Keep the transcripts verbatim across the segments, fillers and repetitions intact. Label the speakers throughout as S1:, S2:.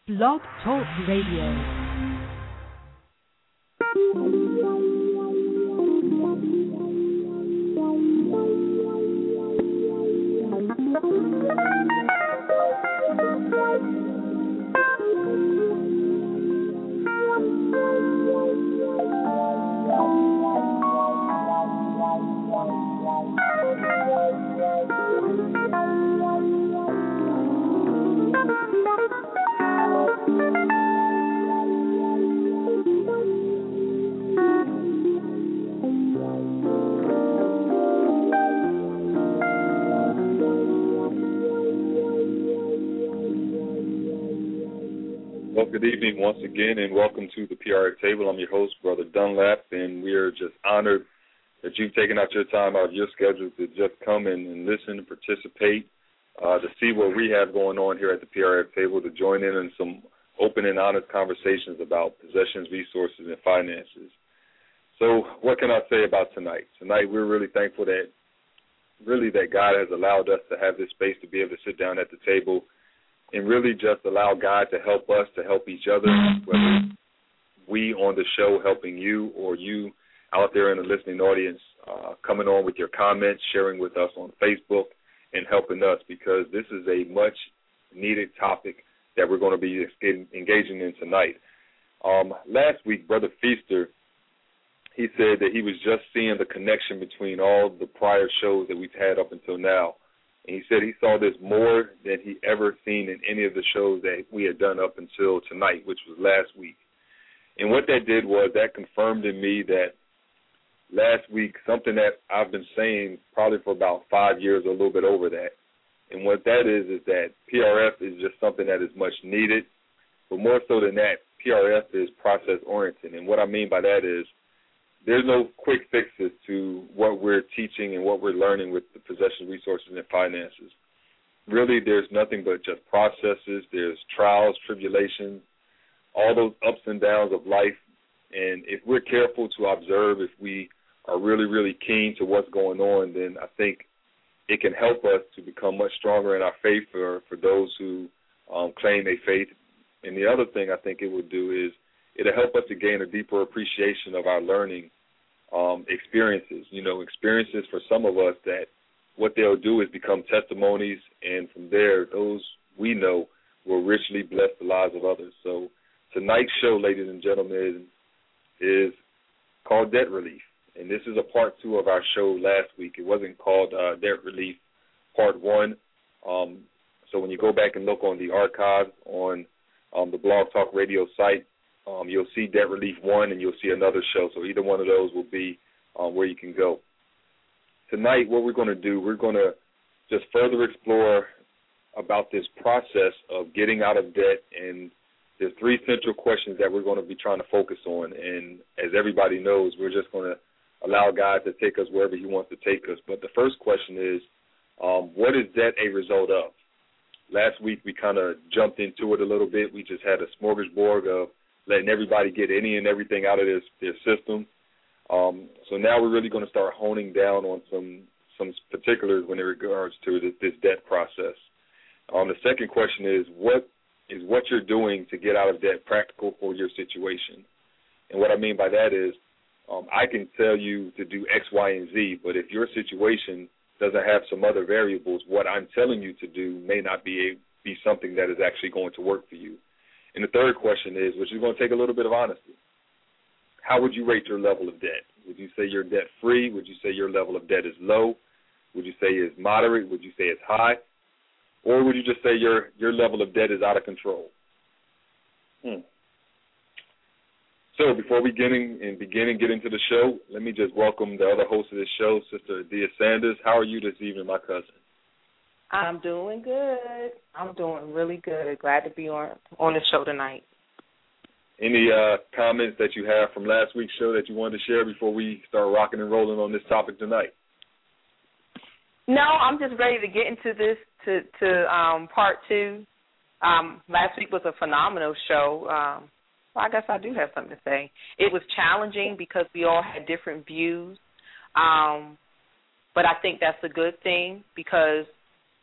S1: Blog Talk Radio.
S2: Good evening once again, and welcome to the P R A Table. I'm your host, Brother Dunlap, and we are just honored that you've taken out your time out of your schedule to just come in and listen and participate, uh, to see what we have going on here at the P R A Table, to join in in some open and honest conversations about possessions, resources, and finances. So what can I say about tonight? Tonight we're really thankful that really that God has allowed us to have this space to be able to sit down at the table and really just allow God to help us, to help each other, whether we on the show helping you or you out there in the listening audience uh, coming on with your comments, sharing with us on Facebook, and helping us, because this is a much-needed topic that we're going to be engaging in tonight. Um, last week, Brother Feaster, he said that he was just seeing the connection between all the prior shows that we've had up until now. And he said he saw this more than he ever seen in any of the shows that we had done up until tonight, which was last week. And what that did was that confirmed in me that last week, something that I've been saying probably for about five years or a little bit over that. And what that is is that P R F is just something that is much needed. But more so than that, P R F is process-oriented. And what I mean by that is there's no quick fixes to what we're teaching and what we're learning with the possession, resources, and finances. Really, there's nothing but just processes. There's trials, tribulations, all those ups and downs of life. And if we're careful to observe, if we are really, really keen to what's going on, then I think it can help us to become much stronger in our faith for, for those who um, claim a faith. And the other thing I think it would do is it'll help us to gain a deeper appreciation of our learning um, experiences. You know, experiences for some of us that what they'll do is become testimonies, and from there, those we know will richly bless the lives of others. So tonight's show, ladies and gentlemen, is called Debt Relief, and this is a part two of our show last week. It wasn't called uh, Debt Relief Part One. Um, so when you go back and look on the archive on um, the Blog Talk Radio site, Um, you'll see Debt Relief one, and you'll see another show. So either one of those will be um, where you can go. Tonight, what we're going to do, we're going to just further explore about this process of getting out of debt. And there's three central questions that we're going to be trying to focus on. And as everybody knows, we're just going to allow God to take us wherever he wants to take us. But the first question is, um, what is debt a result of? Last week, we kind of jumped into it a little bit. We just had a smorgasbord of letting everybody get any and everything out of their, their system. Um, so now we're really going to start honing down on some some particulars when it regards to this, this debt process. Um, the second question is, what is what you're doing to get out of debt practical for your situation? And what I mean by that is, um, I can tell you to do X, Y, and Z, but if your situation doesn't have some other variables, what I'm telling you to do may not be a, be something that is actually going to work for you. And the third question is, which is going to take a little bit of honesty, how would you rate your level of debt? Would you say you're debt-free? Would you say your level of debt is low? Would you say it's moderate? Would you say it's high? Or would you just say your, your level of debt is out of control? Hmm. So before we get in and begin and get into the show, let me just welcome the other host of this show, Sister Adia Sanders. How are you this evening, my cousin?
S3: I'm doing good. I'm doing really good. Glad to be on on the show tonight.
S2: Any uh, comments that you have from last week's show that you wanted to share before we start rocking and rolling on this topic tonight?
S3: No, I'm just ready to get into this to to um, part two. Um, last week was a phenomenal show. Um, well, I guess I do have something to say. It was challenging because we all had different views, um, but I think that's a good thing because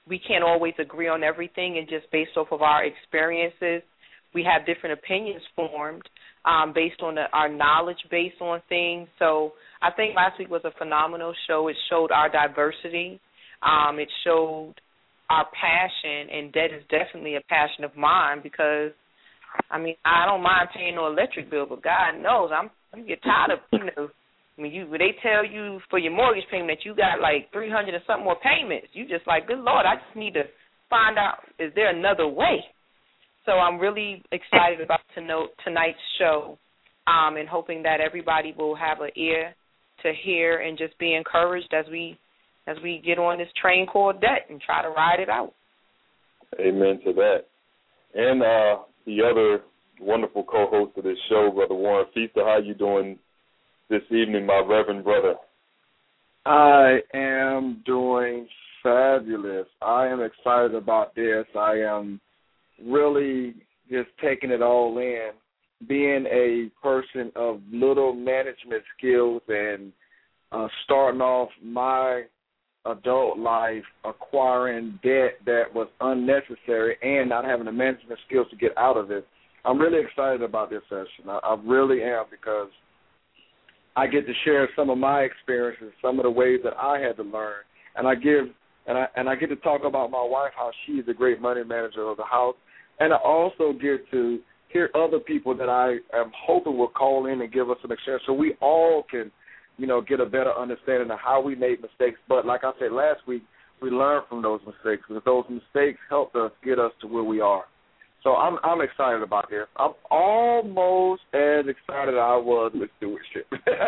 S3: we can't always agree on everything, and just based off of our experiences, we have different opinions formed um, based on the, our knowledge base on things. So I think last week was a phenomenal show. It showed our diversity. Um, it showed our passion, and that is definitely a passion of mine because, I mean, I don't mind paying no electric bill, but God knows I'm you get tired of, you know, when you when they tell you for your mortgage payment that you got like three hundred or something more payments, you just like, good Lord, I just need to find out, is there another way? So I'm really excited about to know, tonight's show um, and hoping that everybody will have an ear to hear and just be encouraged as we as we get on this train called debt and try to ride it out.
S2: Amen to that. And uh, the other wonderful co-host of this show, Brother Warren Feaster, how you doing this evening, my Reverend brother?
S4: I am doing fabulous. I am excited about this. I am really just taking it all in. Being a person of little management skills and uh, starting off my adult life acquiring debt that was unnecessary and not having the management skills to get out of it, I'm really excited about this session. I, I really am, because I get to share some of my experiences, some of the ways that I had to learn, and I give and I and I get to talk about my wife, how she's a great money manager of the house, and I also get to hear other people that I am hoping will call in and give us some experience, so we all can, you know, get a better understanding of how we made mistakes. But like I said last week, we learned from those mistakes, because those mistakes helped us get us to where we are. So I'm I'm excited about this. I'm almost as excited as I was with stewardship.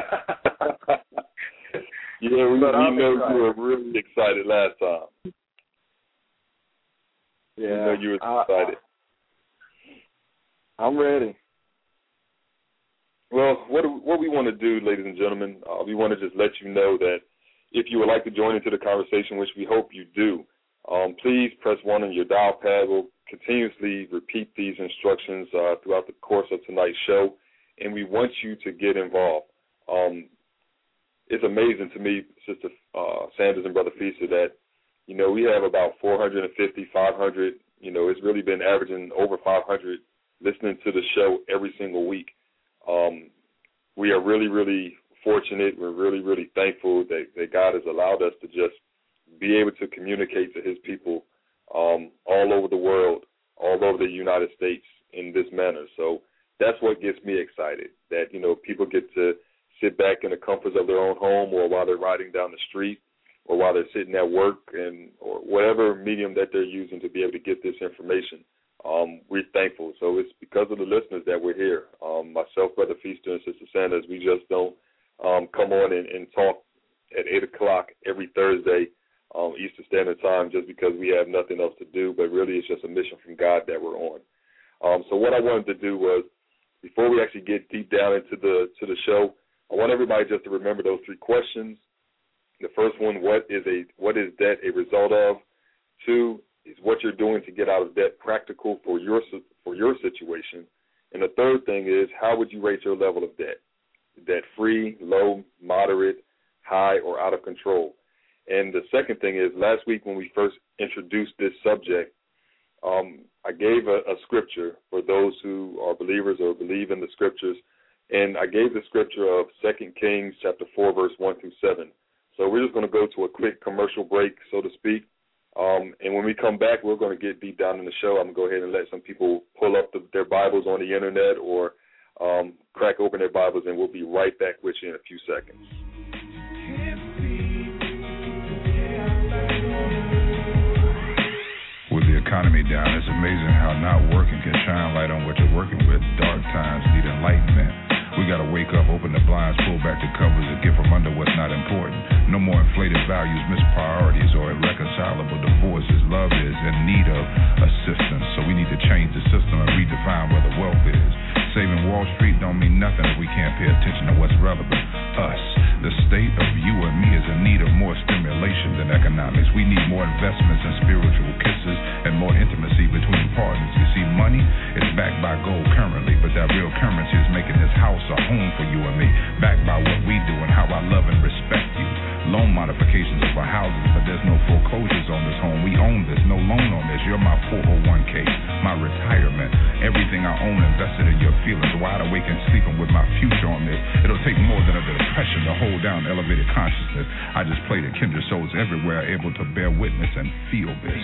S2: yeah, we, we know excited. You were really excited last time.
S4: Yeah,
S2: we know you were excited.
S4: I, I'm ready.
S2: Well, what do, what we want to do, ladies and gentlemen, uh, we want to just let you know that if you would like to join into the conversation, which we hope you do, um, please press one on your dial pad. We'll continuously repeat these instructions uh, throughout the course of tonight's show, and we want you to get involved. Um, it's amazing to me, Sister uh, Sanders and Brother Feaster, that, you know, we have about four hundred fifty, five hundred, you know, it's really been averaging over five hundred listening to the show every single week. Um, we are really, really fortunate. We're really, really thankful that, that God has allowed us to just be able to communicate to his people um, all over the world, all over the United States in this manner. So that's what gets me excited, that, you know, people get to sit back in the comforts of their own home, or while they're riding down the street, or while they're sitting at work, and or whatever medium that they're using to be able to get this information. Um, we're thankful. So it's because of the listeners that we're here. Um, myself, Brother Feaster, and Sister Sanders, we just don't um, come on and, and talk at eight o'clock every Thursday um, Eastern Standard Time just because we have nothing else to do, but really it's just a mission from God that we're on. Um, so what I wanted to do was, before we actually get deep down into the to the show, I want everybody just to remember those three questions. The first one, what is a what is debt a result of? Two, is what you're doing to get out of debt practical for your for your situation? And the third thing is, how would you rate your level of debt? Debt-free, low, moderate, high, or out of control? And the second thing is, last week when we first introduced this subject, um, I gave a, a scripture for those who are believers or believe in the scriptures, and I gave the scripture of Second Kings chapter four, verse one through seven. So we're just going to go to a quick commercial break, so to speak. Um, and when we come back, we're going to get deep down in the show. I'm going to go ahead and let some people pull up the, their Bibles on the internet or um, crack open their Bibles, and we'll be right back with you in a few seconds.
S5: With the economy down, it's amazing how not working can shine light on what you're working with. Dark times need enlightenment. We got to wake up, open the blinds, pull back the covers, and get from under what's not important. No more inflated values, missed priorities, or irreconcilable divorces. Love is in need of assistance, so we need to change the system and redefine where the wealth is. Saving Wall Street don't mean nothing if we can't pay attention to what's relevant. Us. The state of you and me is in need of more stimulation than economics. We need more investments in spiritual kisses and more intimacy between partners. You see, money is backed by gold currently, but that real currency is making this house a home for you and me, backed by what we do and how I love and respect you. Loan modifications of our houses, but there's no foreclosures on this home. We own this, no loan on this. You're my four oh one k, my retirement. Everything I own invested in your feelings. Wide awake and sleeping with my future on this. It'll take more than a depression to hold down elevated consciousness. I just pray that kindred souls everywhere are able to bear witness and feel this.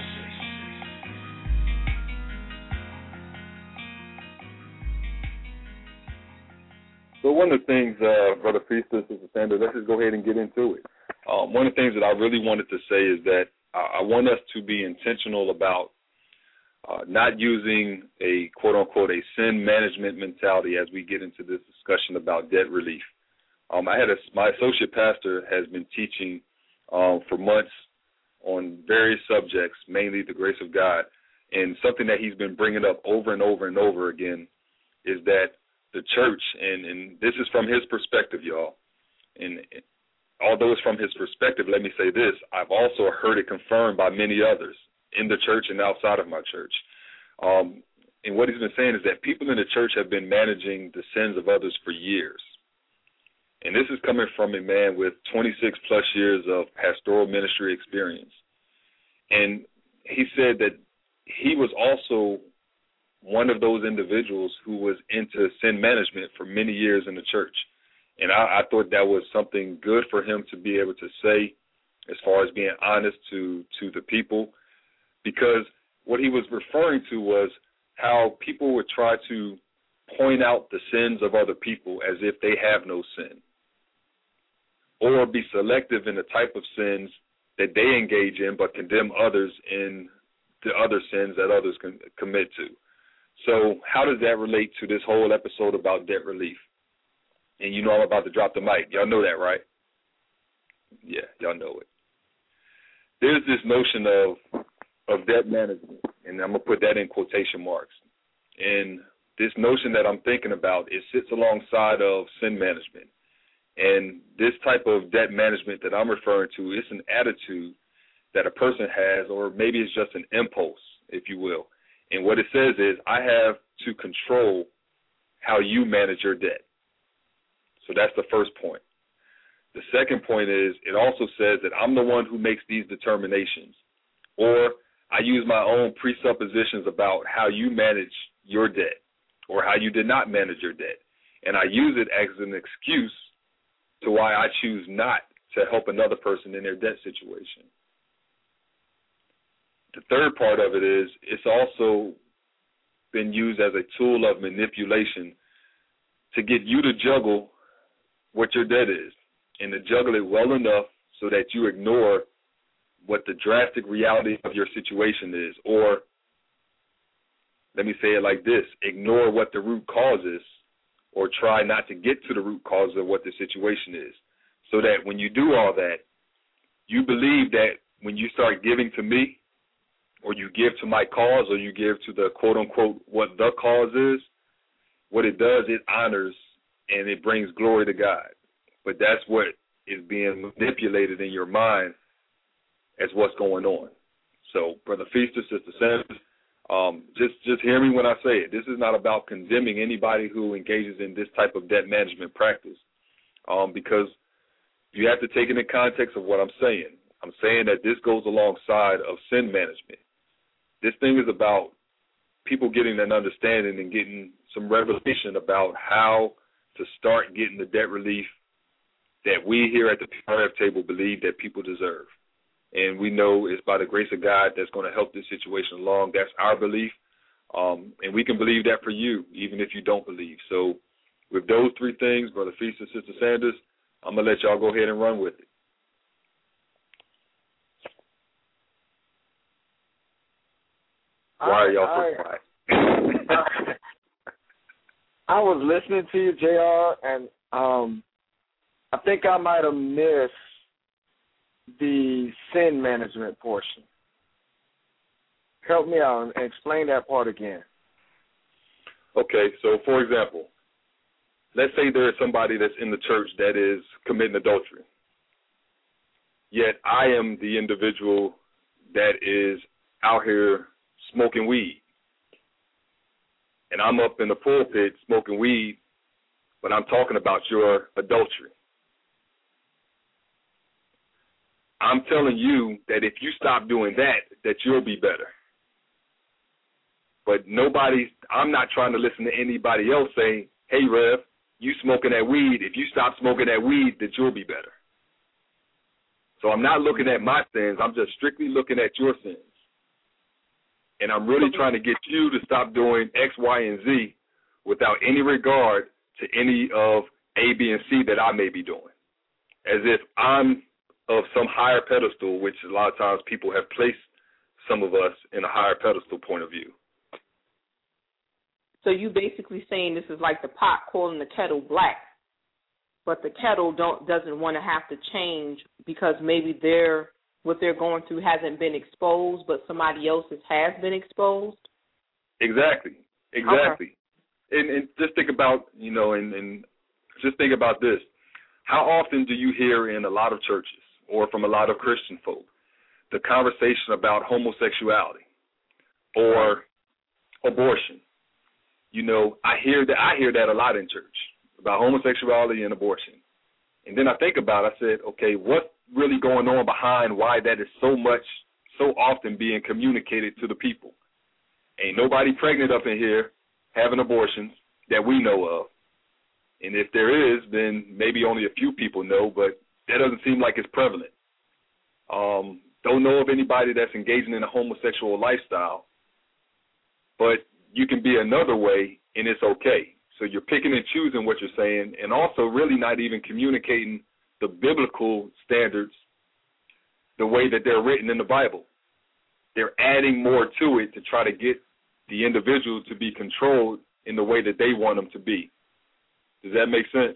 S2: So one of the things, uh, Brother Feaster, Sister Sanders, let's just go ahead and get into it. Um, one of the things that I really wanted to say is that I, I want us to be intentional about uh, not using a quote-unquote a sin management mentality as we get into this discussion about debt relief. Um, I had a, my associate pastor has been teaching um, for months on various subjects, mainly the grace of God, and something that he's been bringing up over and over and over again is that the church, and, and this is from his perspective, y'all, and although it's from his perspective, let me say this, I've also heard it confirmed by many others in the church and outside of my church. Um, and what he's been saying is that people in the church have been managing the sins of others for years. And this is coming from a man with twenty-six plus years of pastoral ministry experience. And he said that he was also one of those individuals who was into sin management for many years in the church. And I, I thought that was something good for him to be able to say as far as being honest to, to the people, because what he was referring to was how people would try to point out the sins of other people as if they have no sin, or be selective in the type of sins that they engage in but condemn others in the other sins that others can commit to. So how does that relate to this whole episode about debt relief? And you know I'm about to drop the mic. Y'all know that, right? Yeah, y'all know it. There's this notion of of debt management, and I'm going to put that in quotation marks. And this notion that I'm thinking about, it sits alongside of sin management. And this type of debt management that I'm referring to is an attitude that a person has, or maybe it's just an impulse, if you will. And what it says is, I have to control how you manage your debt. So that's the first point. The second point is, it also says that I'm the one who makes these determinations, or I use my own presuppositions about how you manage your debt or how you did not manage your debt. And I use it as an excuse to why I choose not to help another person in their debt situation. The third part of it is, it's also been used as a tool of manipulation to get you to juggle what your debt is, and to juggle it well enough so that you ignore what the drastic reality of your situation is, or let me say it like this, ignore what the root cause is, or try not to get to the root cause of what the situation is, so that when you do all that, you believe that when you start giving to me, or you give to my cause, or you give to the quote-unquote what the cause is, what it does, it honors and it brings glory to God. But that's what is being manipulated in your mind as what's going on. So, Brother Feaster, Sister Sanders, um, just, just hear me when I say it. This is not about condemning anybody who engages in this type of debt management practice, um, because you have to take it in context of what I'm saying. I'm saying that this goes alongside of sin management. This thing is about people getting an understanding and getting some revelation about how to start getting the debt relief that we here at the P R F table believe that people deserve. And we know it's by the grace of God that's going to help this situation along. That's our belief. Um, and we can believe that for you, even if you don't believe. So with those three things, Brother Feast and Sister Sanders, I'm going to let y'all go ahead and run with it. Why are y'all so quiet?
S4: I, I was listening to you, J R, and um, I think I might have missed the sin management portion. Help me out and explain that part again.
S2: Okay, so for example, let's say there is somebody that's in the church that is committing adultery, yet I am the individual that is out here smoking weed. And I'm up in the pulpit smoking weed, but I'm talking about your adultery. I'm telling you that if you stop doing that, that you'll be better. But nobody, I'm not trying to listen to anybody else saying, hey, Rev, you smoking that weed. If you stop smoking that weed, that you'll be better. So I'm not looking at my sins. I'm just strictly looking at your sins. And I'm really trying to get you to stop doing X, Y, and Z without any regard to any of A, B, and C that I may be doing. As if I'm of some higher pedestal, which a lot of times people have placed some of us in a higher pedestal point of view.
S3: So you basically saying this is like the pot calling the kettle black, but the kettle don't doesn't want to have to change because maybe they're what they're going through hasn't been exposed, but somebody else's has been exposed?
S2: Exactly. Exactly.
S3: Okay.
S2: And, and just think about, you know, and, and just think about this. How often do you hear in a lot of churches or from a lot of Christian folk the conversation about homosexuality or abortion? You know, I hear that I hear that a lot in church about homosexuality and abortion. And then I think about it, I said, okay, what's really going on behind why that is so much, so often being communicated to the people? Ain't nobody pregnant up in here having abortions that we know of. And if there is, then maybe only a few people know, but that doesn't seem like it's prevalent. Um, don't know of anybody that's engaging in a homosexual lifestyle, but you can be another way and it's okay. So you're picking and choosing what you're saying and also really not even communicating the biblical standards the way that they're written in the Bible. They're adding more to it to try to get the individual to be controlled in the way that they want them to be. Does that make sense?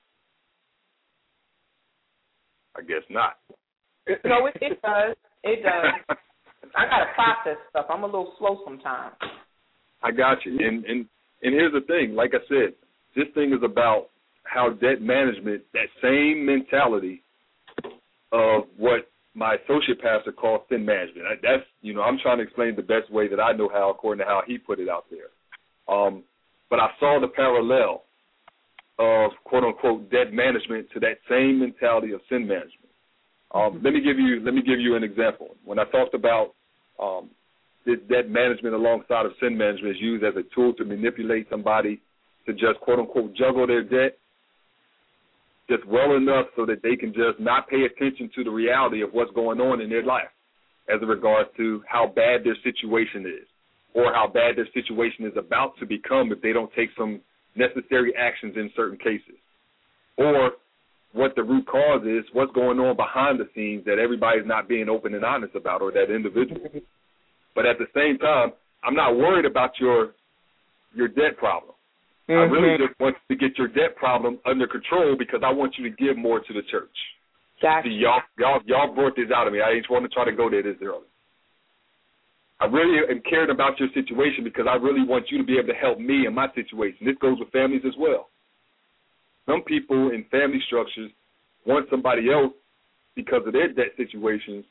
S2: I guess not.
S3: No, it, it does. It does. I got to process stuff. I'm a little slow sometimes.
S2: I got you. And, and and here's the thing. Like I said, this thing is about how debt management, that same mentality of what my associate pastor calls sin management. That's, you know, I'm trying to explain the best way that I know how according to how he put it out there. Um, but I saw the parallel of, quote unquote, debt management to that same mentality of sin management. Um, let me give you let me give you an example. When I talked about um, this debt management alongside of sin management is used as a tool to manipulate somebody to just, quote unquote, juggle their debt just well enough so that they can just not pay attention to the reality of what's going on in their life as it regards to how bad their situation is or how bad their situation is about to become if they don't take some necessary actions in certain cases, or what the root cause is, what's going on behind the scenes that everybody's not being open and honest about, or that individual. But at the same time, I'm not worried about your your debt problem. Mm-hmm. I really just want to get your debt problem under control because I want you to give more to the church.
S3: Gotcha.
S2: See, y'all, y'all, y'all brought this out of me. I just want to try to go there this early. I really am caring about your situation because I really want you to be able to help me in my situation. This goes with families as well. Some people in family structures want somebody else because of their debt situations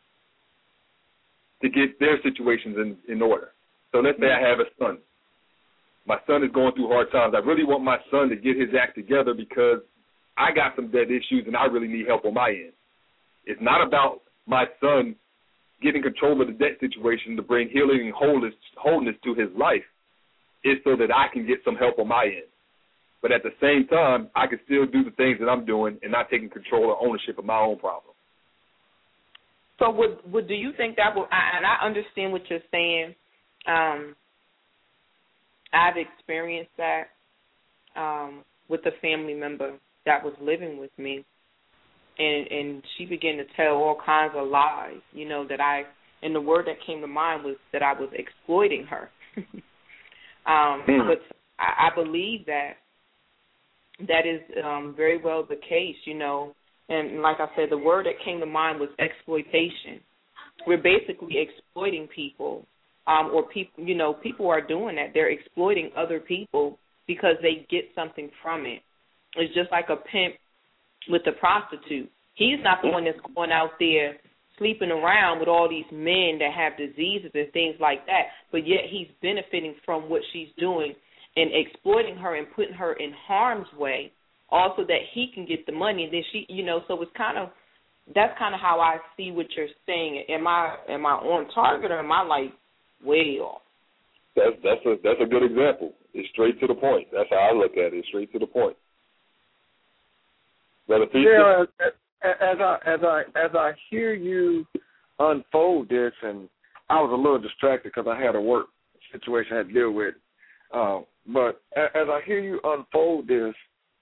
S2: to get their situations in, in order. So let's say I have a son. My son is going through hard times. I really want my son to get his act together because I got some debt issues and I really need help on my end. It's not about my son getting control of the debt situation to bring healing and wholeness, wholeness to his life. It's so that I can get some help on my end. But at the same time, I can still do the things that I'm doing and not taking control or ownership of my own problem.
S3: So would, would do you think that will, and I understand what you're saying, um, I've experienced that um, with a family member that was living with me, and, and she began to tell all kinds of lies, you know, that I, and the word that came to mind was that I was exploiting her. um, mm. But I, I believe that that is um, very well the case, you know, and like I said, the word that came to mind was exploitation. We're basically exploiting people. Um, or people, you know, people are doing that. They're exploiting other people because they get something from it. It's just like a pimp with a prostitute. He's not the one that's going out there sleeping around with all these men that have diseases and things like that, but yet he's benefiting from what she's doing and exploiting her and putting her in harm's way, also that he can get the money. And then she, you know, so it's kind of that's kind of how I see what you're saying. Am I am I on target, or am I like way off?
S2: That's that's a that's a good example. It's straight to the point. That's how I look at it. Straight to the point. Brother Peter?
S4: Yeah, as I as I as I hear you unfold this, and I was a little distracted because I had a work situation I had to deal with. Uh, but as I hear you unfold this,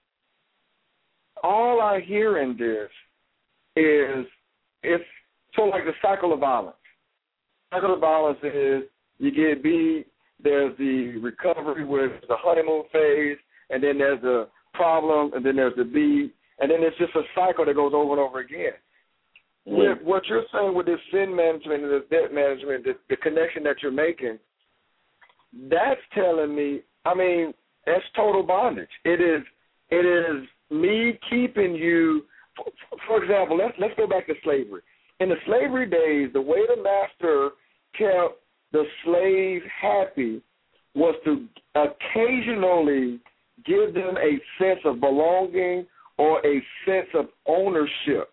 S4: all I hear in this is it's sort of like the cycle of violence. The cycle of violence is you get beat, there's the recovery with the honeymoon phase, and then there's the problem, and then there's the beat, and then it's just a cycle that goes over and over again. Mm. With what you're saying with this sin management and this debt management, the, the connection that you're making, that's telling me, I mean, that's total bondage. It is it is me keeping you, for, for example, let's, let's go back to slavery. In the slavery days, the way the master kept the slave happy was to occasionally give them a sense of belonging or a sense of ownership.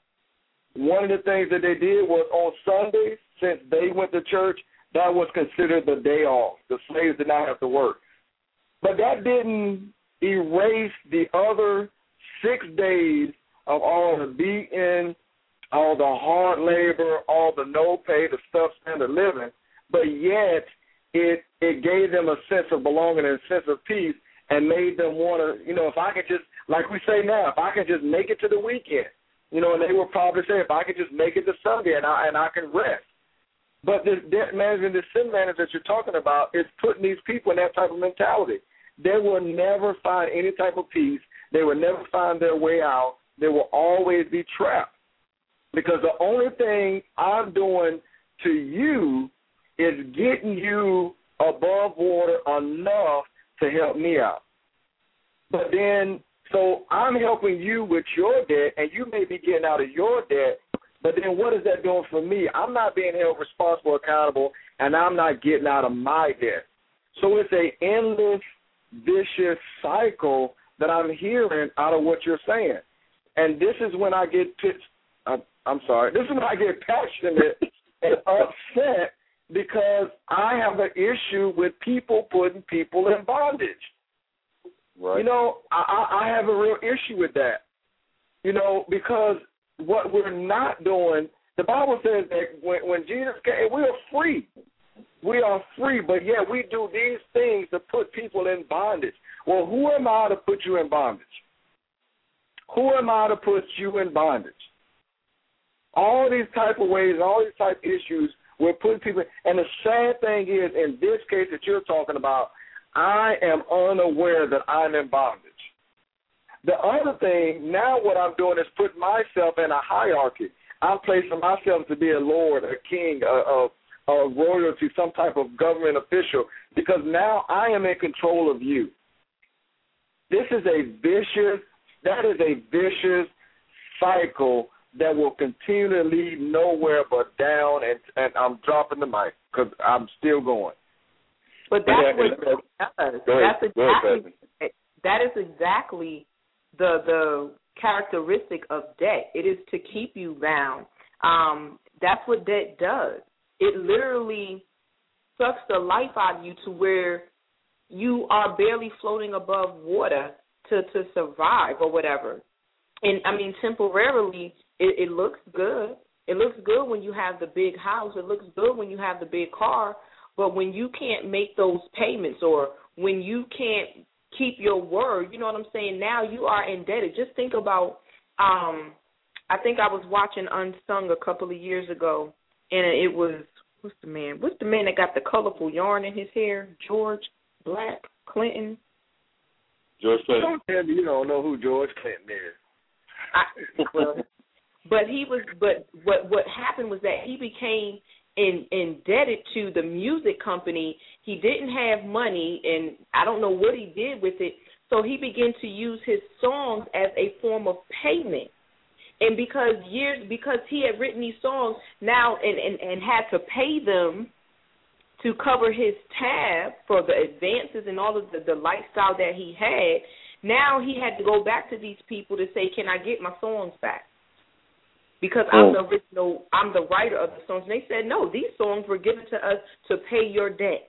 S4: One of the things that they did was on Sundays, since they went to church, that was considered the day off. The slaves did not have to work. But that didn't erase the other six days of all the beating, all the hard labor, all the no pay, the substandard living, but yet it it gave them a sense of belonging and a sense of peace and made them want to, you know, if I could just, like we say now, if I could just make it to the weekend, you know, and they will probably say, if I could just make it to Sunday and I, and I can rest. But this debt management, this sin management that you're talking about is putting these people in that type of mentality. They will never find any type of peace. They will never find their way out. They will always be trapped. Because the only thing I'm doing to you is getting you above water enough to help me out. But then, so I'm helping you with your debt, and you may be getting out of your debt, but then what is that doing for me? I'm not being held responsible, accountable, and I'm not getting out of my debt. So it's an endless, vicious cycle that I'm hearing out of what you're saying. And this is when I get pissed. I'm, I'm sorry. This is when I get passionate and upset because I have an issue with people putting people in bondage. Right. You know, I, I have a real issue with that. You know, because what we're not doing, the Bible says that when, when Jesus came, we are free. We are free, but yet we do these things to put people in bondage. Well, who am I to put you in bondage? Who am I to put you in bondage? All these type of ways, all these type of issues, we're putting people in. And the sad thing is, in this case that you're talking about, I am unaware that I'm in bondage. The other thing, now what I'm doing is put myself in a hierarchy. I'm placing myself to be a lord, a king, a, a, a royalty, some type of government official, because now I am in control of you. This is a vicious, that is a vicious cycle that will continue to lead nowhere but down, and, and I'm dropping the mic because I'm still going.
S3: But that's yeah, what it does. That's exactly, that is exactly the the characteristic of debt. It is to keep you bound. Um, that's what debt does. It literally sucks the life out of you to where you are barely floating above water to, to survive or whatever. And, I mean, temporarily, it, it looks good. It looks good when you have the big house. It looks good when you have the big car. But when you can't make those payments or when you can't keep your word, you know what I'm saying, now you are indebted. Just think about, um, I think I was watching Unsung a couple of years ago, and it was, what's the man? What's the man that got the colorful yarn in his hair? George Black Clinton?
S2: George Clinton.
S4: Don't tell me you don't know who George Clinton is.
S3: I, well, but he was, but what what happened was that he became in, indebted to the music company. He didn't have money, and I don't know what he did with it. So he began to use his songs as a form of payment. And because years, because he had written these songs now and, and, and had to pay them to cover his tab for the advances and all of the, the lifestyle that he had, now he had to go back to these people to say, can I get my songs back? because
S2: oh.
S3: I'm the original, I'm the writer of the songs. And they said, no, these songs were given to us to pay your debt.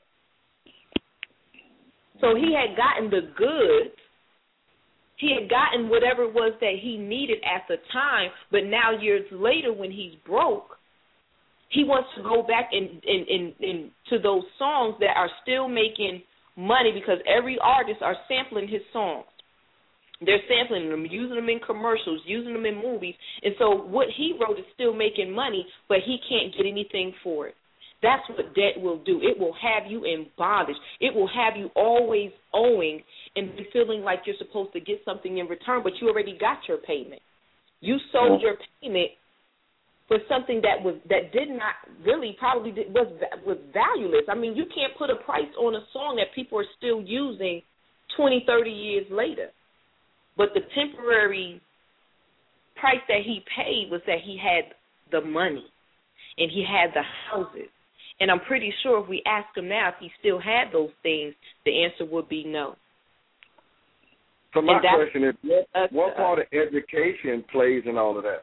S3: So he had gotten the goods. He had gotten whatever it was that he needed at the time, but now years later when he's broke, he wants to go back in, in, in, in to those songs that are still making money, because every artist are sampling his songs. They're sampling them, using them in commercials, using them in movies. And so what he wrote is still making money, but he can't get anything for it. That's what debt will do. It will have you in bondage. It will have you always owing and feeling like you're supposed to get something in return, but you already got your payment. You sold your payment for something that was that did not really probably did, was was valueless. I mean, you can't put a price on a song that people are still using twenty, thirty years later. But the temporary price that he paid was that he had the money and he had the houses. And I'm pretty sure if we ask him now if he still had those things, the answer would be no.
S4: So my question is, what, what part of education plays in all of that?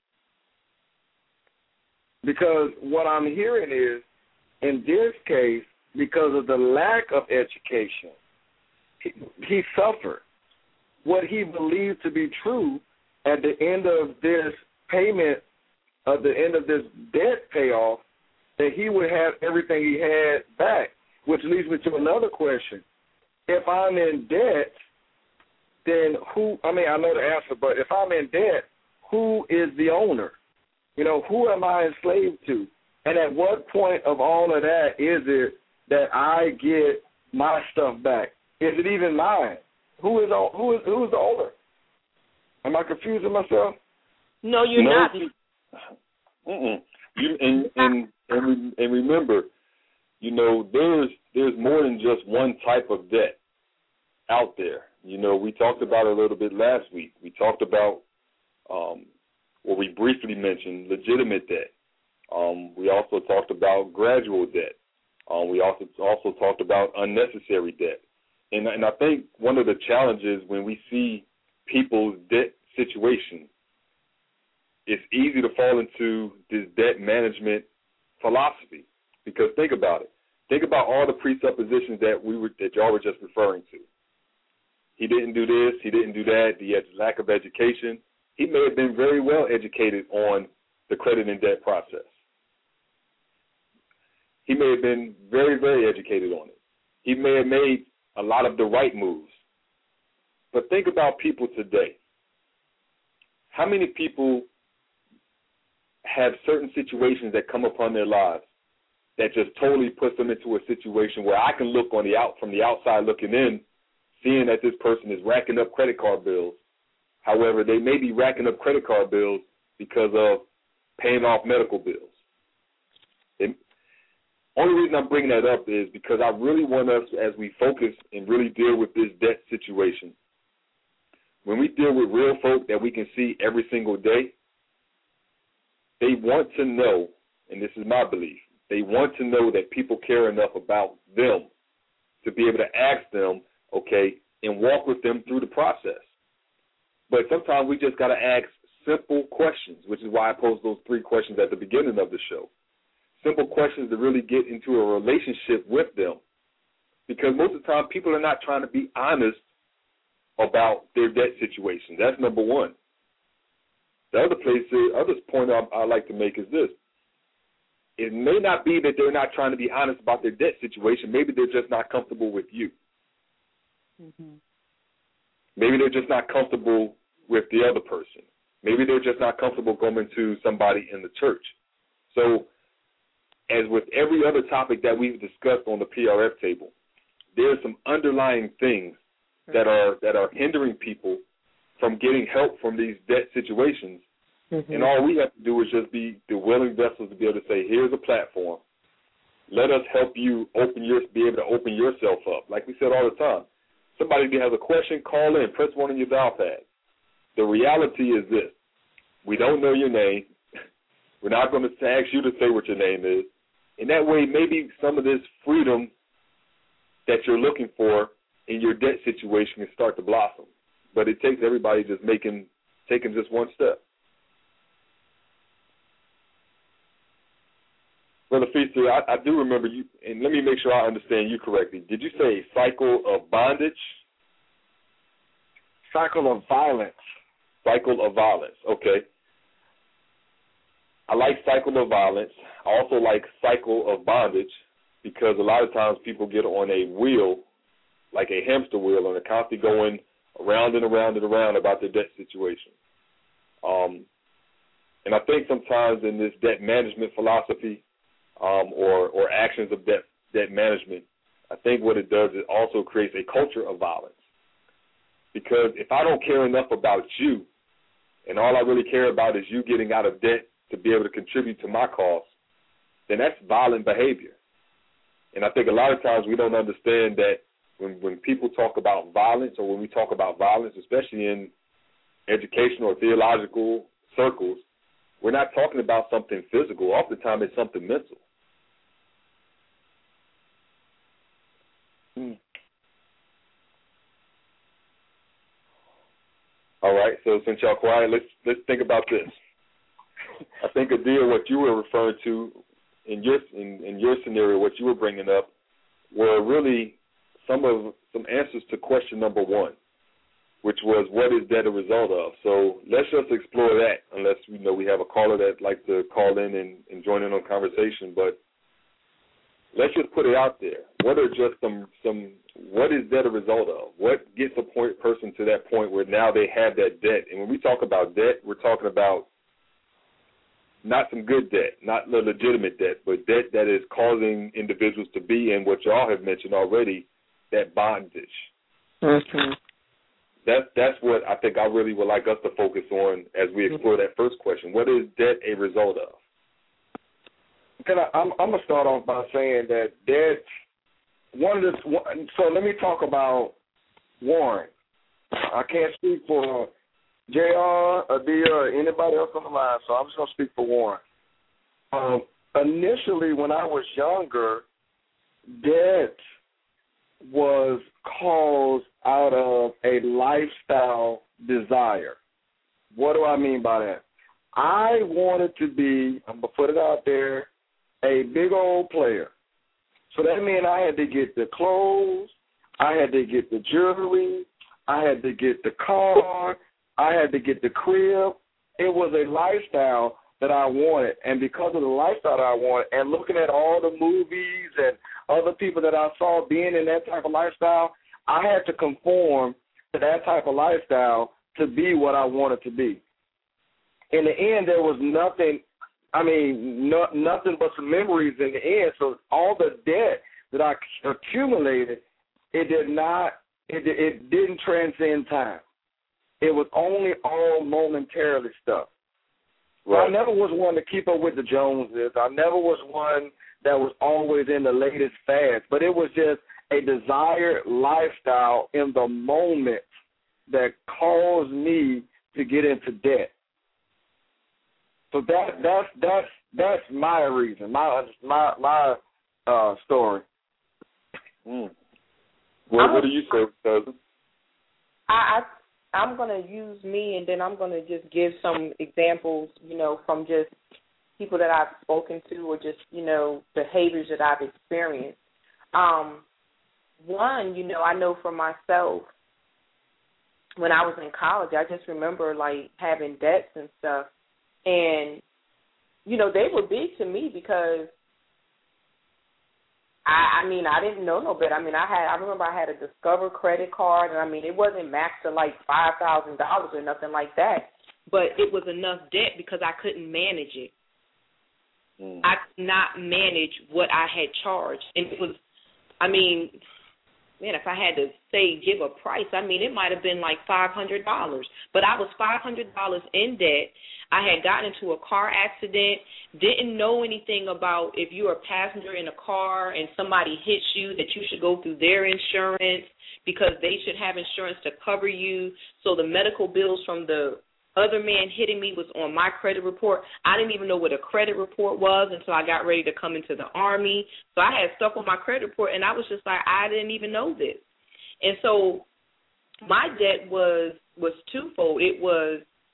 S4: Because what I'm hearing is, in this case, because of the lack of education, he, he suffered. What he believed to be true at the end of this payment, at the end of this debt payoff, that he would have everything he had back, which leads me to another question. If I'm in debt, then who, I mean, I know the answer, but if I'm in debt, who is the owner? You know, who am I enslaved to? And at what point of all of that is it that I get my stuff back? Is it even mine? Who is who is who is the owner? Am I confusing myself?
S3: No, you're
S2: no.
S3: not.
S2: Mm-mm. You, and and and, and remember, you know, there's there's more than just one type of debt out there. You know, we talked about it a little bit last week. We talked about, um, or we briefly mentioned legitimate debt. Um, we also talked about gradual debt. Um, we also also talked about unnecessary debt. And, and I think one of the challenges when we see people's debt situation, it's easy to fall into this debt management philosophy. Because think about it. Think about all the presuppositions that we were that y'all were just referring to. He didn't do this. He didn't do that. He had lack of education. He may have been very well educated on the credit and debt process. He may have been very, very educated on it. He may have made a lot of the right moves. But think about people today. How many people have certain situations that come upon their lives that just totally puts them into a situation where I can look on the out from the outside looking in, seeing that this person is racking up credit card bills. However, they may be racking up credit card bills because of paying off medical bills. The only reason I'm bringing that up is because I really want us, as we focus and really deal with this debt situation, when we deal with real folk that we can see every single day, they want to know, and this is my belief, they want to know that people care enough about them to be able to ask them, okay, and walk with them through the process. But sometimes we just got to ask simple questions, which is why I posed those three questions at the beginning of the show. Simple questions to really get into a relationship with them. Because most of the time people are not trying to be honest about their debt situation. That's number one. The other place, the other point I, I like to make is this. It may not be that they're not trying to be honest about their debt situation. Maybe they're just not comfortable with you.
S3: Mm-hmm.
S2: Maybe they're just not comfortable with the other person. Maybe they're just not comfortable going to somebody in the church. So as with every other topic that we've discussed on the P R F table, there's some underlying things that are that are hindering people from getting help from these debt situations. Mm-hmm. And all we have to do is just be the willing vessels to be able to say, here's a platform. Let us help you open your, be able to open yourself up. Like we said all the time, somebody has a question, call in, press one on your dial pad. The reality is this. We don't know your name. We're not going to ask you to say what your name is. And that way, maybe some of this freedom that you're looking for in your debt situation can start to blossom. But it takes everybody just making, taking just one step. Brother Feaster, I, I do remember you, and let me make sure I understand you correctly. Did you say cycle of bondage?
S4: Cycle of violence.
S2: Cycle of violence, okay. I like cycle of violence. I also like cycle of bondage because a lot of times people get on a wheel, like a hamster wheel, and they're constantly going around and around and around about their debt situation. Um, and I think sometimes in this debt management philosophy um, or, or actions of debt, debt management, I think what it does is also creates a culture of violence. Because if I don't care enough about you and all I really care about is you getting out of debt to be able to contribute to my cause, then that's violent behavior. And I think a lot of times we don't understand that when, when people talk about violence or when we talk about violence, especially in educational or theological circles, we're not talking about something physical. Oftentimes it's something mental.
S4: Hmm.
S2: All right, so since y'all quiet, let's let's think about this. I think, Adia, what you were referring to in your in, in your scenario, what you were bringing up, were really some of some answers to question number one, which was what is debt a result of? So let's just explore that, unless you know we have a caller that like to call in and, and join in on conversation. But let's just put it out there. What are just some some what is debt a result of? What gets a point person to that point where now they have that debt? And when we talk about debt, we're talking about not some good debt, not the legitimate debt, but debt that is causing individuals to be in what y'all have mentioned already, that bondage.
S3: Mm-hmm.
S2: That's that's what I think I really would like us to focus on as we explore that first question. What is debt a result of?
S4: Can I, I'm, I'm going to start off by saying that debt, one of the, so let me talk about Warren. I can't speak for J R, Adia, or anybody else on the line, so I'm just going to speak for Warren. Um, initially, when I was younger, debt was caused out of a lifestyle desire. What do I mean by that? I wanted to be, I'm going to put it out there, a big old player. So that meant I had to get the clothes, I had to get the jewelry, I had to get the car, I had to get the crib. It was a lifestyle that I wanted. And because of the lifestyle that I wanted and looking at all the movies and other people that I saw being in that type of lifestyle, I had to conform to that type of lifestyle to be what I wanted to be. In the end, there was nothing, I mean, no, nothing but some memories in the end. So all the debt that I accumulated, it did not, it, it didn't transcend time. It was only all momentarily stuff. Right. I never was one to keep up with the Joneses. I never was one that was always in the latest fads. But it was just a desired lifestyle in the moment that caused me to get into debt. So that that's that's that's my reason, my my my uh, story.
S2: Mm. Well, what do you say, cousin?
S3: I. I I'm going to use me, and then I'm going to just give some examples, you know, from just people that I've spoken to or just, you know, behaviors that I've experienced. Um, one, you know, I know for myself, when I was in college, I just remember, like, having debts and stuff. And, you know, they were big to me because, I, I mean, I didn't know no better. I mean, I had. I remember I had a Discover credit card, and I mean, it wasn't maxed to like five thousand dollars or nothing like that, but it was enough debt because I couldn't manage it. Mm. I could not manage what I had charged, and it was. I mean, man, if I had to say give a price, I mean, it might have been like five hundred dollars, but I was five hundred dollars in debt. I had gotten into a car accident, didn't know anything about if you're a passenger in a car and somebody hits you that you should go through their insurance because they should have insurance to cover you. So the medical bills from the other man hitting me was on my credit report. I didn't even know what a credit report was until I got ready to come into the Army. So I had stuff on my credit report, and I was just like, I didn't even know this. And so my debt was was twofold. It was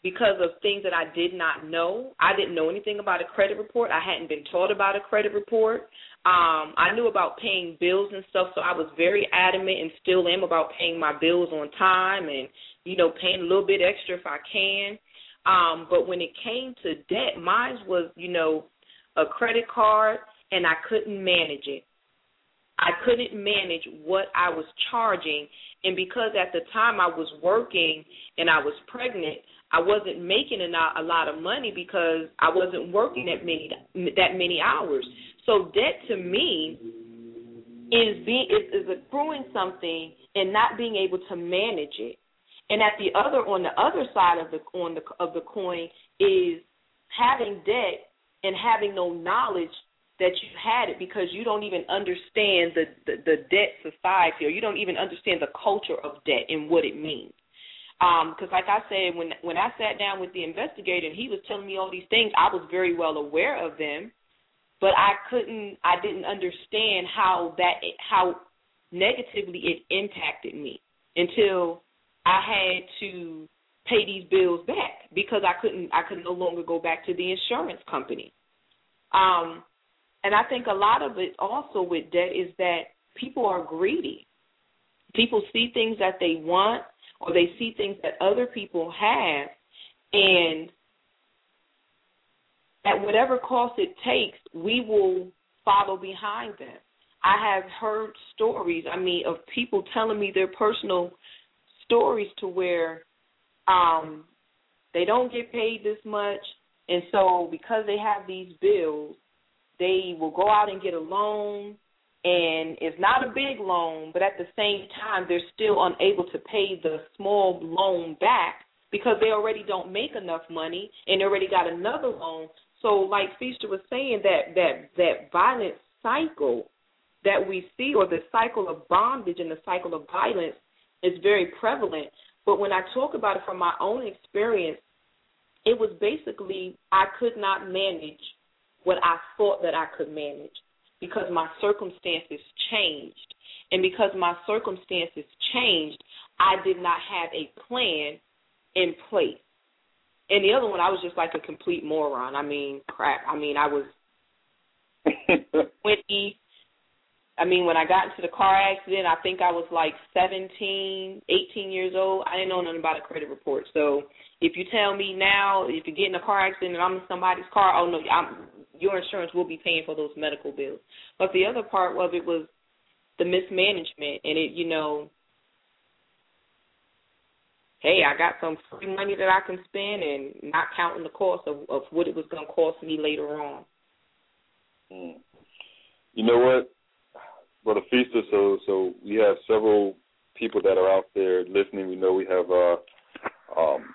S3: because of things that I did not know. I didn't know anything about a credit report. I hadn't been taught about a credit report. Um, I knew about paying bills and stuff, so I was very adamant and still am about paying my bills on time and, you know, paying a little bit extra if I can. Um, but when it came to debt, mine was, you know, a credit card, and I couldn't manage it. I couldn't manage what I was charging, and because at the time I was working and I was pregnant, I wasn't making a lot of money because I wasn't working that many that many hours. So debt to me is being is, is accruing something and not being able to manage it. And at the other on the other side of the on the of the coin is having debt and having no knowledge that you had it because you don't even understand the, the, the debt society, or you don't even understand the culture of debt and what it means. Because um, like I said, when when I sat down with the investigator and he was telling me all these things, I was very well aware of them, but I couldn't, I didn't understand how that, how negatively it impacted me until I had to pay these bills back because I couldn't, I could no longer go back to the insurance company. Um, and I think a lot of it also with debt is that people are greedy. People see things that they want, or they see things that other people have, and at whatever cost it takes, we will follow behind them. I have heard stories, I mean, of people telling me their personal stories to where um, they don't get paid this much, and so because they have these bills, they will go out and get a loan, and it's not a big loan, but at the same time, they're still unable to pay the small loan back because they already don't make enough money and they already got another loan. So like Feaster was saying, that, that, that violent cycle that we see, or the cycle of bondage and the cycle of violence, is very prevalent. But when I talk about it from my own experience, it was basically I could not manage what I thought that I could manage because my circumstances changed. And because my circumstances changed, I did not have a plan in place. And the other one, I was just like a complete moron. I mean, crap. I mean, I was twenty. I mean, when I got into the car accident, I think I was like seventeen, eighteen years old. I didn't know nothing about a credit report. So if you tell me now, if you get in a car accident and I'm in somebody's car, oh, no, I'm, your insurance will be paying for those medical bills. But the other part of it was the mismanagement, and it, you know, hey, I got some free money that I can spend and not counting the cost of, of what it was going to cost me later on.
S2: Mm. You know what, Brother Feaster, so so we have several people that are out there listening. We know we have uh, um,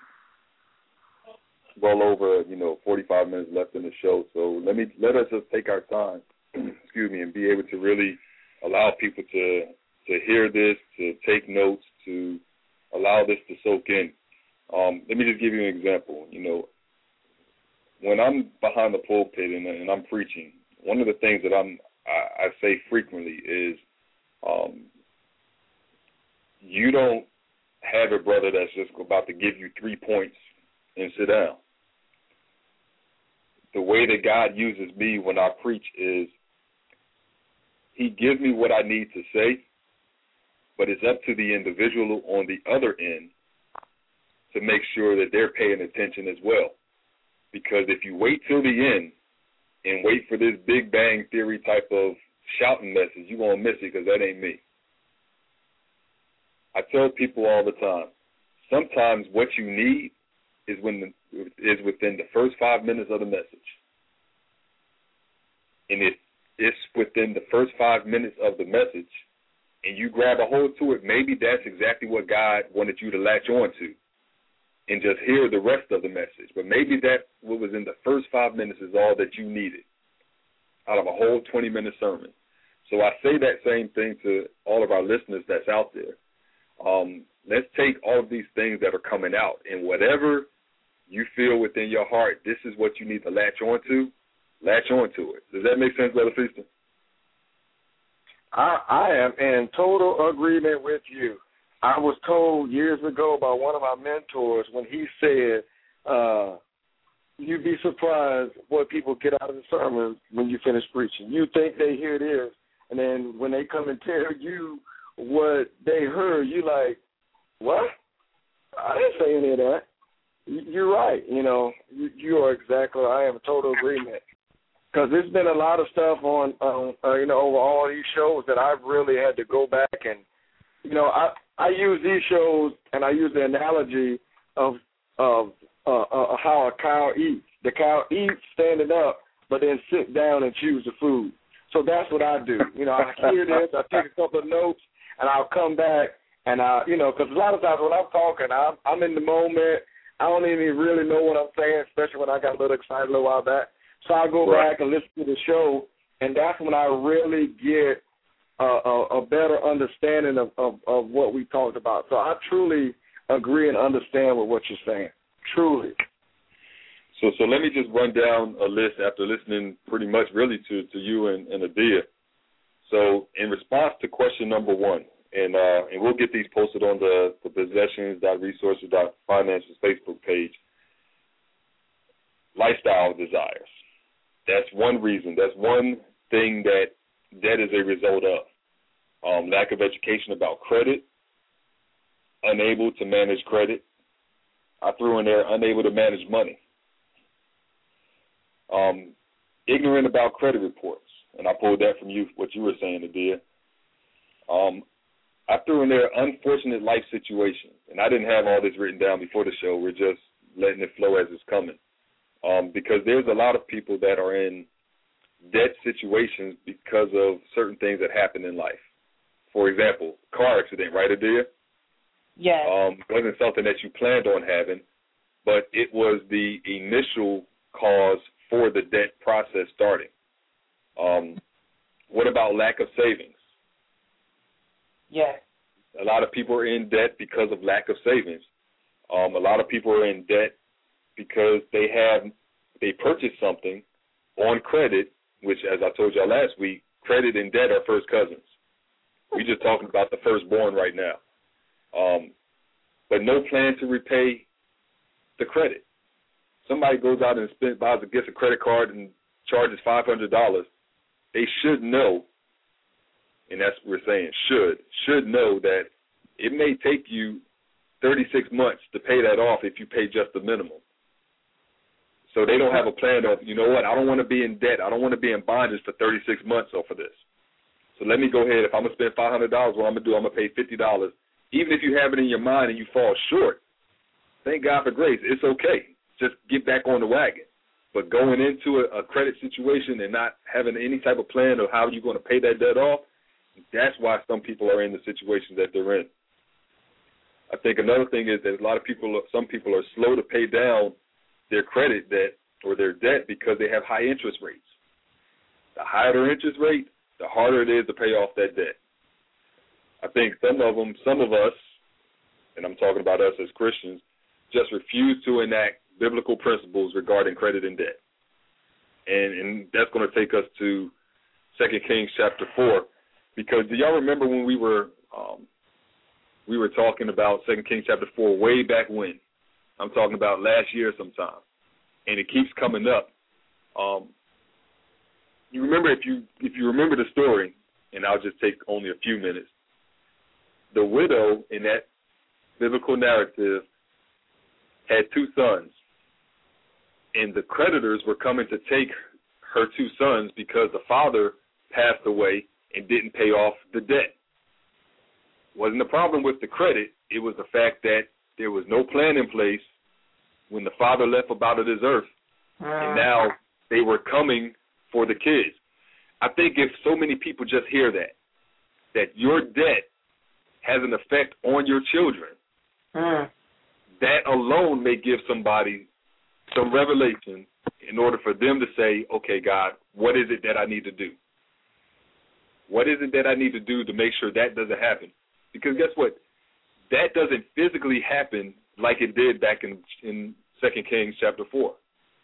S2: well over, you know, forty-five minutes left in the show. So let me let us just take our time, excuse me, and be able to really allow people to to hear this, to take notes, to allow this to soak in. Um, let me just give you an example. You know, when I'm behind the pulpit and, and I'm preaching, one of the things that I'm I, I say frequently is, um, you don't have a brother that's just about to give you three points and sit down. The way that God uses me when I preach is he gives me what I need to say, but it's up to the individual on the other end to make sure that they're paying attention as well. Because if you wait till the end and wait for this Big Bang Theory type of shouting message, you're going to miss it because that ain't me. I tell people all the time, sometimes what you need is when the, is within the first five minutes of the message. And if it's within the first five minutes of the message and you grab a hold to it, maybe that's exactly what God wanted you to latch on to and just hear the rest of the message. But maybe that what was in the first five minutes is all that you needed out of a whole twenty-minute sermon. So I say that same thing to all of our listeners that's out there. Um, let's take all of these things that are coming out, and whatever you feel within your heart, this is what you need to latch on to, latch on to it. Does that make sense, Brother Feaster?
S4: I, I am in total agreement with you. I was told years ago by one of my mentors when he said uh, you'd be surprised what people get out of the sermon when you finish preaching. You think they hear this, and then when they come and tell you what they heard, you like, what? I didn't say any of that. You're right. You know, you, you are exactly. I am in total agreement. Because there's been a lot of stuff on, um, uh, you know, over all these shows that I've really had to go back and, you know, I I use these shows and I use the analogy of of uh, uh, how a cow eats. The cow eats standing up, but then sit down and choose the food. So that's what I do. You know, I hear this, I take a couple of notes, and I'll come back and I, you know, because a lot of times when I'm talking, I'm, I'm in the moment. I don't even really know what I'm saying, especially when I got a little excited a little while back. So I'll go right back and listen to the show, and that's when I really get a, a, a better understanding of, of, of what we talked about. So I truly agree and understand with what you're saying, truly.
S2: So so let me just run down a list after listening pretty much really to, to you and, and Adia. So in response to question number one, and uh, and we'll get these posted on the, the possessions dot resources dot finances Facebook page, lifestyle desires. That's one reason. That's one thing that that is a result of. Um, lack of education about credit, unable to manage credit. I threw in there unable to manage money. Um, ignorant about credit reports, and I pulled that from you, what you were saying, Adia. Um, I threw in there unfortunate life situations, and I didn't have all this written down before the show. We're just letting it flow as it's coming. Um, because there's a lot of people that are in debt situations because of certain things that happen in life. For example, car accident, right, Adia?
S3: Yes.
S2: Um, wasn't something that you planned on having, but it was the initial cause for the debt process starting. Um, what about lack of savings?
S3: Yes.
S2: A lot of people are in debt because of lack of savings. Um, a lot of people are in debt because they have they purchased something on credit, which, as I told y'all last week, credit and debt are first cousins. We're just talking about the firstborn right now. Um, but no plan to repay the credit. Somebody goes out and spends, buys a gets a credit card and charges five hundred dollars. They should know, and that's what we're saying, should, should know that it may take you thirty-six months to pay that off if you pay just the minimum. So they don't have a plan of, you know what, I don't want to be in debt. I don't want to be in bondage for thirty-six months off of this. So let me go ahead. If I'm going to spend five hundred dollars, what I'm going to do, I'm going to pay fifty dollars. Even if you have it in your mind and you fall short, thank God for grace. It's okay. Just get back on the wagon. But going into a, a credit situation and not having any type of plan of how you're going to pay that debt off, that's why some people are in the situation that they're in. I think another thing is that a lot of people, some people are slow to pay down their credit debt or their debt because they have high interest rates. The higher their interest rate, the harder it is to pay off that debt. I think some of them, some of us, and I'm talking about us as Christians, just refuse to enact biblical principles regarding credit and debt. And, and that's going to take us to Second Kings chapter four, because do y'all remember when we were um, we were talking about Second Kings chapter four way back when? I'm talking about last year sometime, and it keeps coming up. Um, you remember if you if you remember the story, and I'll just take only a few minutes. The widow in that biblical narrative had two sons, and the creditors were coming to take her two sons because the father passed away and didn't pay off the debt. Wasn't the problem with the credit. It was the fact that there was no plan in place when the father left up out of this earth, uh. and now they were coming for the kids. I think if so many people just hear that, that your debt has an effect on your children, uh. that alone may give somebody some revelation in order for them to say, okay, God, what is it that I need to do? What is it that I need to do to make sure that doesn't happen? Because guess what? That doesn't physically happen like it did back in in Second Kings chapter four.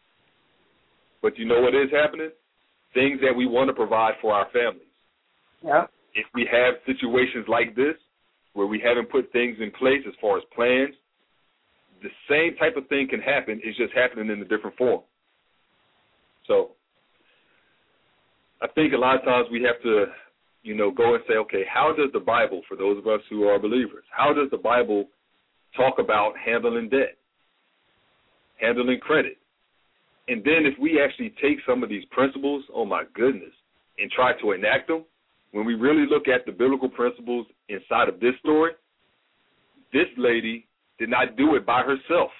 S2: But you know what is happening? Things that we want to provide for our families.
S3: Yeah.
S2: If we have situations like this where we haven't put things in place as far as plans, the same type of thing can happen. It's just happening in a different form. So I think a lot of times we have to, you know, go and say, okay, how does the Bible, for those of us who are believers, how does the Bible talk about handling debt, handling credit? And then if we actually take some of these principles, oh my goodness, and try to enact them, when we really look at the biblical principles inside of this story, this lady did not do it by herself.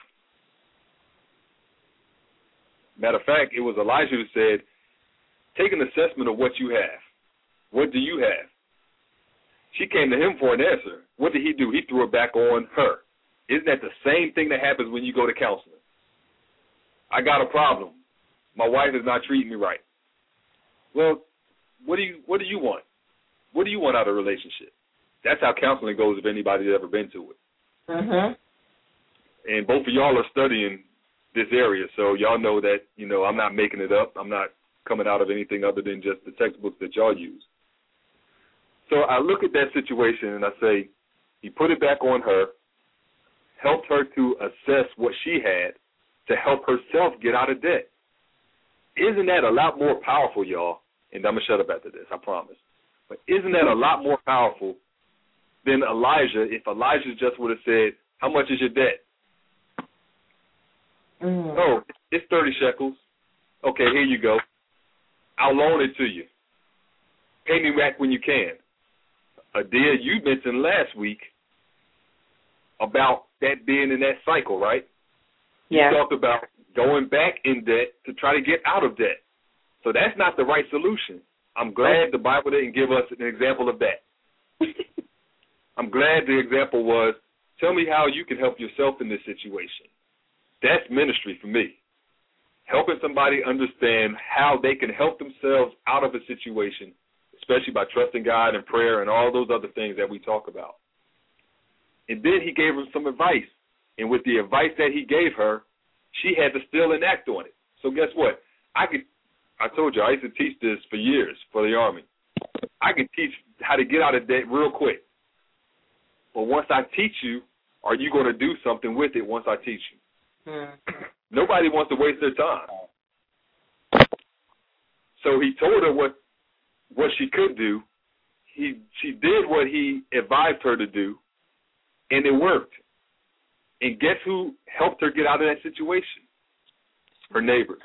S2: Matter of fact, it was Elijah who said, take an assessment of what you have. What do you have? She came to him for an answer. What did he do? He threw it back on her. Isn't that the same thing that happens when you go to counseling? I got a problem. My wife is not treating me right. Well, what do you what do you want? What do you want out of a relationship? That's how counseling goes if anybody's ever been to it.
S3: Mm-hmm.
S2: And both of y'all are studying this area, so y'all know that, you know, I'm not making it up. I'm not coming out of anything other than just the textbooks that y'all use. So I look at that situation and I say, he put it back on her, helped her to assess what she had to help herself get out of debt. Isn't that a lot more powerful, y'all? And I'm going to shut up after this, I promise. But isn't that a lot more powerful than Elijah if Elijah just would have said, how much is your debt? Mm. Oh, it's thirty shekels. Okay, here you go. I'll loan it to you. Pay me back when you can. Adia, you mentioned last week about that being in that cycle, right?
S3: Yeah.
S2: You talked about going back in debt to try to get out of debt. So that's not the right solution. I'm glad the Bible didn't give us an example of that. I'm glad the example was, tell me how you can help yourself in this situation. That's ministry for me. Helping somebody understand how they can help themselves out of a situation, especially by trusting God and prayer and all those other things that we talk about. And then he gave her some advice. And with the advice that he gave her, she had to still enact on it. So guess what? I could, I told you, I used to teach this for years for the Army. I could teach how to get out of debt real quick. But once I teach you, are you going to do something with it once I teach you? Hmm. Nobody wants to waste their time. So he told her what what she could do. He she did what he advised her to do, and it worked. And guess who helped her get out of that situation? Her neighbors.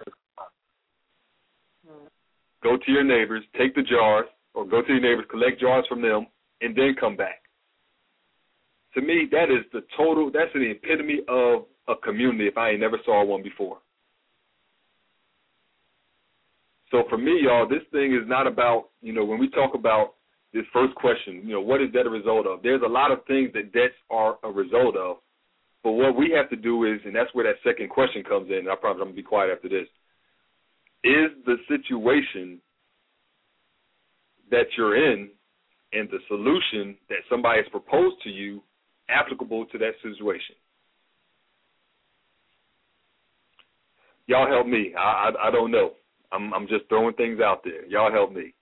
S2: Hmm. Go to your neighbors, take the jars, or go to your neighbors, collect jars from them, and then come back. To me, that is the total, that's the epitome of a community if I ain't never saw one before. So for me, y'all, this thing is not about, you know, when we talk about this first question, you know, what is debt a result of? There's a lot of things that debts are a result of. But what we have to do is, and that's where that second question comes in, and I promise I'm going to be quiet after this, is the situation that you're in and the solution that somebody has proposed to you applicable to that situation? Y'all help me. I, I I don't know. I'm I'm just throwing things out there. Y'all help me.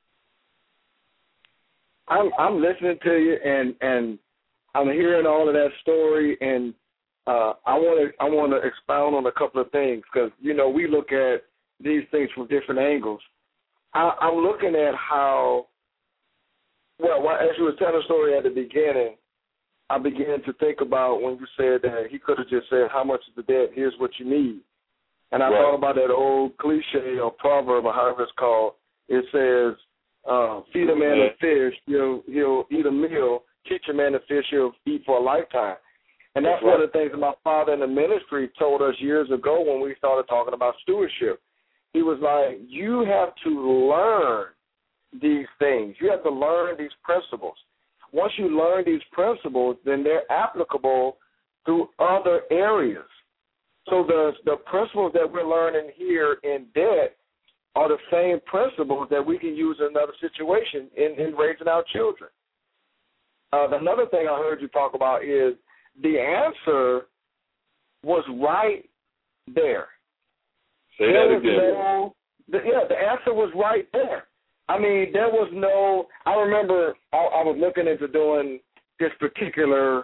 S4: I'm I'm listening to you and and I'm hearing all of that story, and uh, I want to I want to expound on a couple of things because you know we look at these things from different angles. I, I'm looking at how well as you were telling the story at the beginning, I began to think about when you said that he could have just said, how much is the debt? Here's what you need. And I right. thought about that old cliche or proverb or however it's called. It says, uh, feed a man a fish, he'll, he'll eat a meal. Teach a man to fish, he'll eat for a lifetime. And that's, that's right. one of the things that my father in the ministry told us years ago when we started talking about stewardship. He was like, you have to learn these things. You have to learn these principles. Once you learn these principles, then they're applicable to other areas. So the the principles that we're learning here in debt are the same principles that we can use in another situation in, in raising our children. Uh, another thing I heard you talk about is the answer was right there.
S2: Say
S4: there
S2: that again.
S4: No, the, yeah, the answer was right there. I mean, there was no – I remember I, I was looking into doing this particular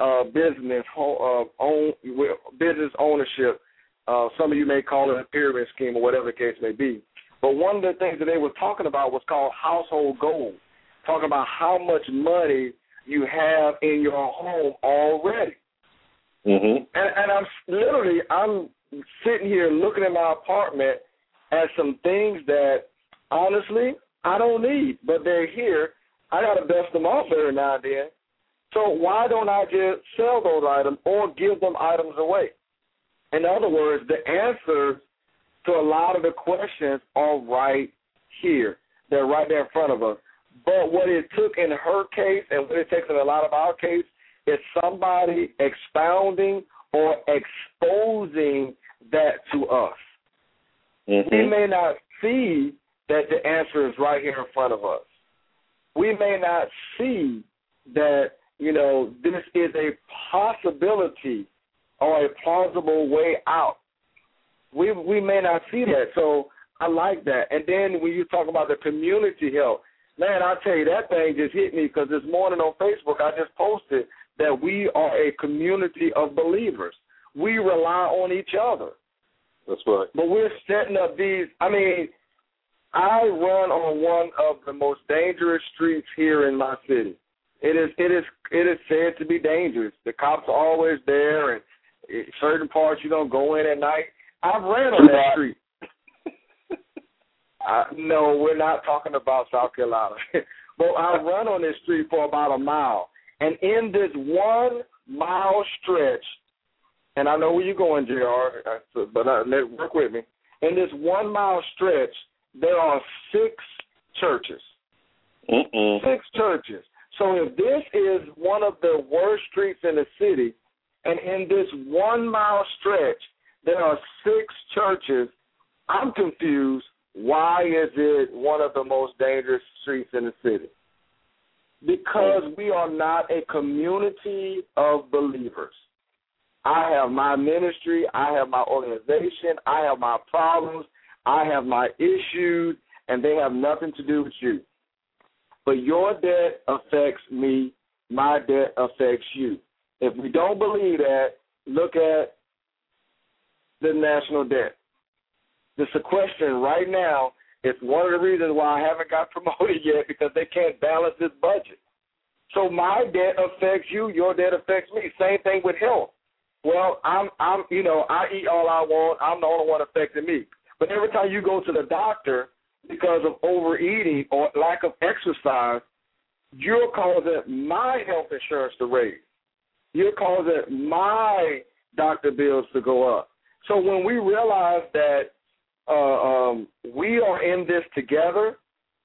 S4: uh, business uh, own business ownership. Uh, some of you may call it a pyramid scheme or whatever the case may be. But one of the things that they were talking about was called household goals, talking about how much money you have in your home already.
S2: Mm-hmm.
S4: And, and I'm literally, I'm sitting here looking at my apartment at some things that, honestly, I don't need, but they're here. I got to dust them off every now and then. So why don't I just sell those items or give them items away? In other words, the answers to a lot of the questions are right here. They're right there in front of us. But what it took in her case and what it takes in a lot of our case is somebody expounding or exposing that to us.
S2: Mm-hmm.
S4: We may not see that the answer is right here in front of us. We may not see that, you know, this is a possibility or a plausible way out. We we may not see that. So I like that. And then when you talk about the community help, man, I tell you, that thing just hit me because this morning on Facebook I just posted that we are a community of believers. We rely on each other.
S2: That's right.
S4: But we're setting up these, I mean, I run on one of the most dangerous streets here in my city. It is it is it is said to be dangerous. The cops are always there, and certain parts you don't go in at night. I've ran on that street. I, no, we're not talking about South Carolina. But I've run on this street for about a mile. And in this one mile stretch, and I know where you're going, J R, but uh, let work with me. In this one mile stretch, there are six churches.
S2: Mm-mm.
S4: Six churches. So if this is one of the worst streets in the city, and in this one mile stretch, there are six churches, I'm confused. Why is it one of the most dangerous streets in the city? Because we are not a community of believers. I have my ministry, I have my organization, I have my problems, I have my issues, and they have nothing to do with you. But your debt affects me, my debt affects you. If we don't believe that, look at the national debt. The sequestration right now is one of the reasons why I haven't got promoted yet, because they can't balance this budget. So my debt affects you, your debt affects me. Same thing with health. Well, I'm, I'm, you know, I eat all I want. I'm the only one affecting me. But every time you go to the doctor because of overeating or lack of exercise, you're causing my health insurance to raise. You're causing my doctor bills to go up. So when we realize that uh, um, we are in this together,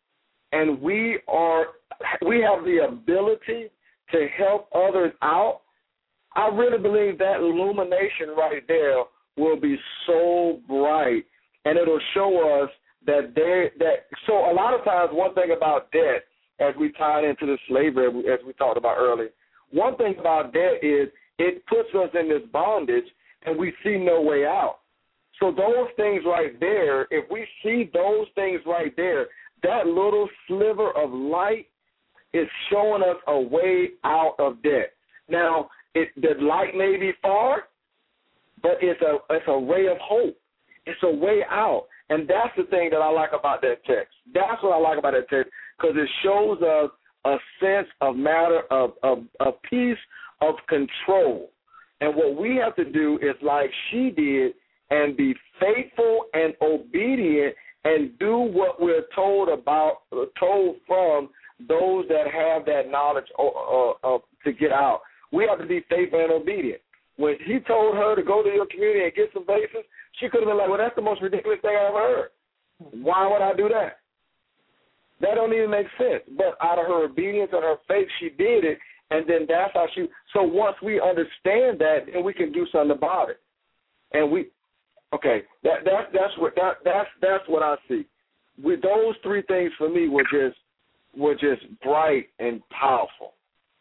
S4: and we are, we have the ability to help others out, I really believe that illumination right there will be so bright, and it'll show us that they that. So a lot of times, one thing about debt, as we tie into the slavery, as we talked about earlier, one thing about debt is it puts us in this bondage, and we see no way out. So those things right there, if we see those things right there, that little sliver of light is showing us a way out of debt. Now, it, the light may be far, but it's a it's a ray of hope. It's a way out. And that's the thing that I like about that text. That's what I like about that text, because it shows us a sense of matter of, of, of peace, of control. And what we have to do is like she did and be faithful and obedient and do what we're told about, told from those that have that knowledge uh, uh, to get out. We have to be faithful and obedient. When he told her to go to your community and get some bases, she could have been like, well, that's the most ridiculous thing I've ever heard. Why would I do that? That don't even make sense. But out of her obedience and her faith, she did it, and then that's how she. So once we understand that, then we can do something about it. And we, okay, that that that's what that that's that's what I see. With those three things for me were just were just bright and powerful.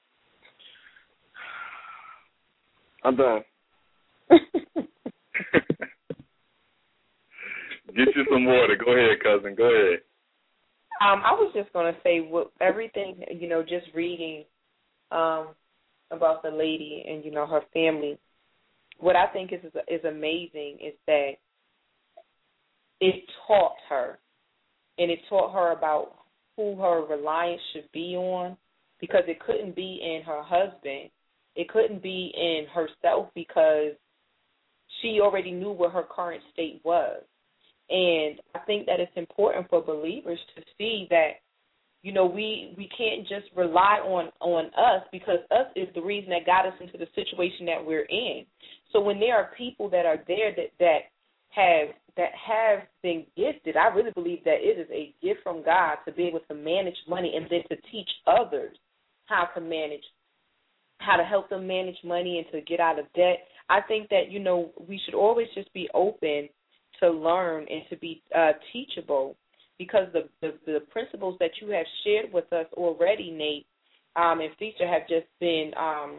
S4: I'm done.
S2: Get you some water. Go ahead, cousin. Go ahead.
S3: Um, I was just going to say, what everything, you know, just reading um, about the lady and, you know, her family, what I think is is amazing is that it taught her, and it taught her about who her reliance should be on, because it couldn't be in her husband. It couldn't be in herself, because she already knew what her current state was. And I think that it's important for believers to see that, you know, we, we can't just rely on, on us, because us is the reason that got us into the situation that we're in. So when there are people that are there that, that have that have been gifted, I really believe that it is a gift from God to be able to manage money and then to teach others how to manage, how to help them manage money and to get out of debt. I think that, you know, we should always just be open to learn and to be uh, teachable, because the, the, the principles that you have shared with us already, Nate, um, and Feature, have just been um,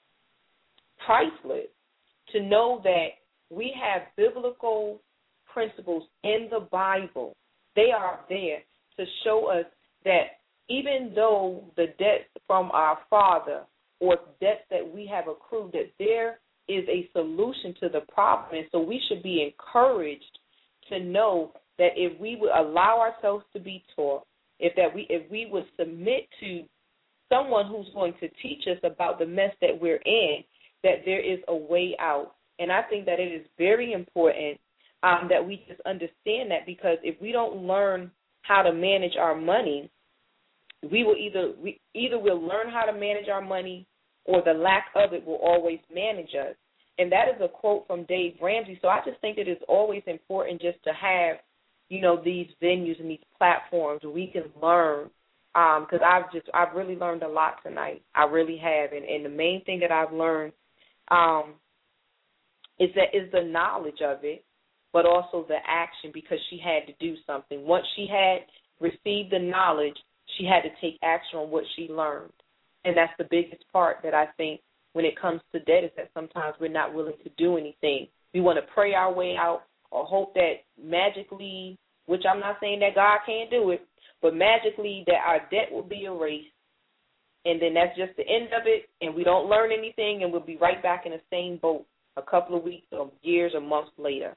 S3: priceless. To know that we have biblical principles in the Bible, they are there to show us that even though the debts from our father or debts that we have accrued, that there is a solution to the problem. And so we should be encouraged to know that if we would allow ourselves to be taught, if that we if we would submit to someone who's going to teach us about the mess that we're in, that there is a way out. And I think that it is very important um, that we just understand that, because if we don't learn how to manage our money, we will either we either we'll learn how to manage our money, or the lack of it will always manage us. And that is a quote from Dave Ramsey. So I just think it is always important just to have, you know, these venues and these platforms where we can learn, because um, I've just I've really learned a lot tonight. I really have, and, and the main thing that I've learned um, is that is the knowledge of it, but also the action, because she had to do something. Once she had received the knowledge, she had to take action on what she learned. And that's the biggest part that I think when it comes to debt, is that sometimes we're not willing to do anything. We want to pray our way out or hope that magically, which I'm not saying that God can't do it, but magically that our debt will be erased, and then that's just the end of it, and we don't learn anything, and we'll be right back in the same boat a couple of weeks or years or months later.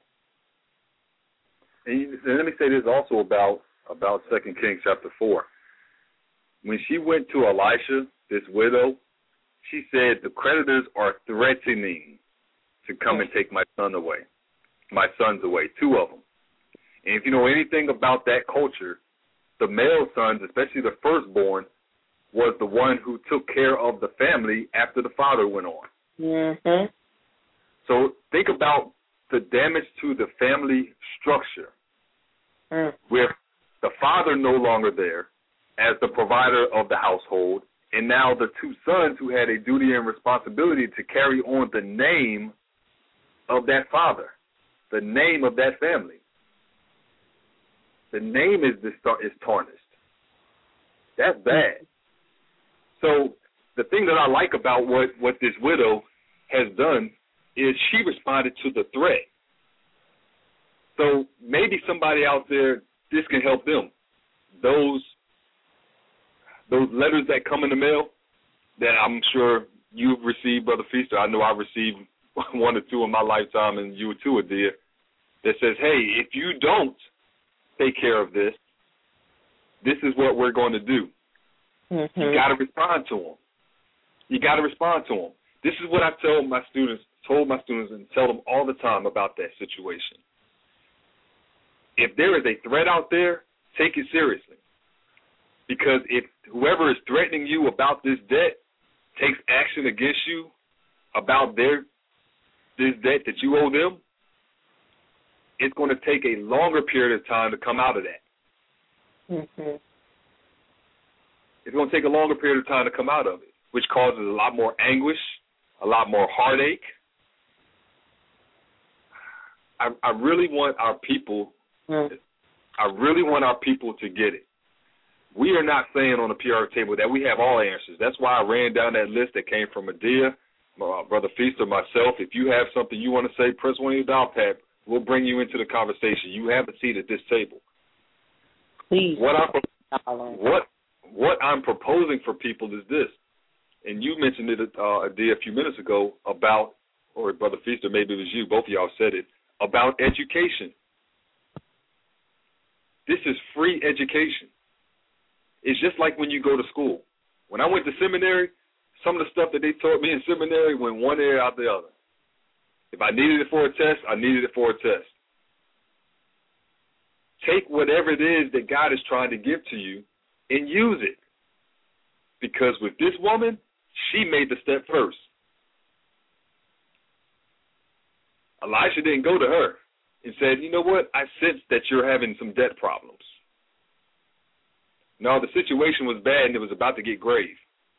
S2: And let me say this also about, about Second Kings chapter four. When she went to Elisha, this widow, she said, the creditors are threatening to come and take my son away, my sons away, two of them. And if you know anything about that culture, the male sons, especially the firstborn, was the one who took care of the family after the father went on.
S3: Mm-hmm.
S2: So think about the damage to the family structure,
S3: mm.
S2: where the father no longer there as the provider of the household, and now the two sons who had a duty and responsibility to carry on the name of that father, the name of that family. The name is is tarnished. That's bad. So the thing that I like about what, what this widow has done is she responded to the threat. So maybe somebody out there, this can help them. Those those letters that come in the mail that I'm sure you've received, Brother Feaster, I know I've received one or two in my lifetime, and you too, Adia, that says, hey, if you don't take care of this, this is what we're going to do. Mm-hmm. You got to respond to them. You got to respond to them. This is what I tell my students, told my students, and tell them all the time about that situation. If there is a threat out there, take it seriously. Because if whoever is threatening you about this debt takes action against you about their this debt that you owe them, it's going to take a longer period of time to come out of that.
S3: Mm-hmm.
S2: It's going to take a longer period of time to come out of it, which causes a lot more anguish, a lot more heartache. I, I really want our people, mm. I really want our people to get it. We are not saying on the P R table that we have all answers. That's why I ran down that list that came from Adia, my Brother Feaster, myself. If you have something you want to say, press one of your dial pad. We'll bring you into the conversation. You have a seat at this table.
S3: Please.
S2: What I'm, what, what I'm proposing for people is this. and you mentioned it uh, a day a few minutes ago about, or Brother Feaster, maybe it was you, both of y'all said it, about education. This is free education. It's just like when you go to school. When I went to seminary, some of the stuff that they taught me in seminary went one ear out the other. If I needed it for a test, I needed it for a test. Take whatever it is that God is trying to give to you and use it. Because with this woman, she made the step first. Elisha didn't go to her and said, you know what, I sense that you're having some debt problems. No, the situation was bad and it was about to get grave.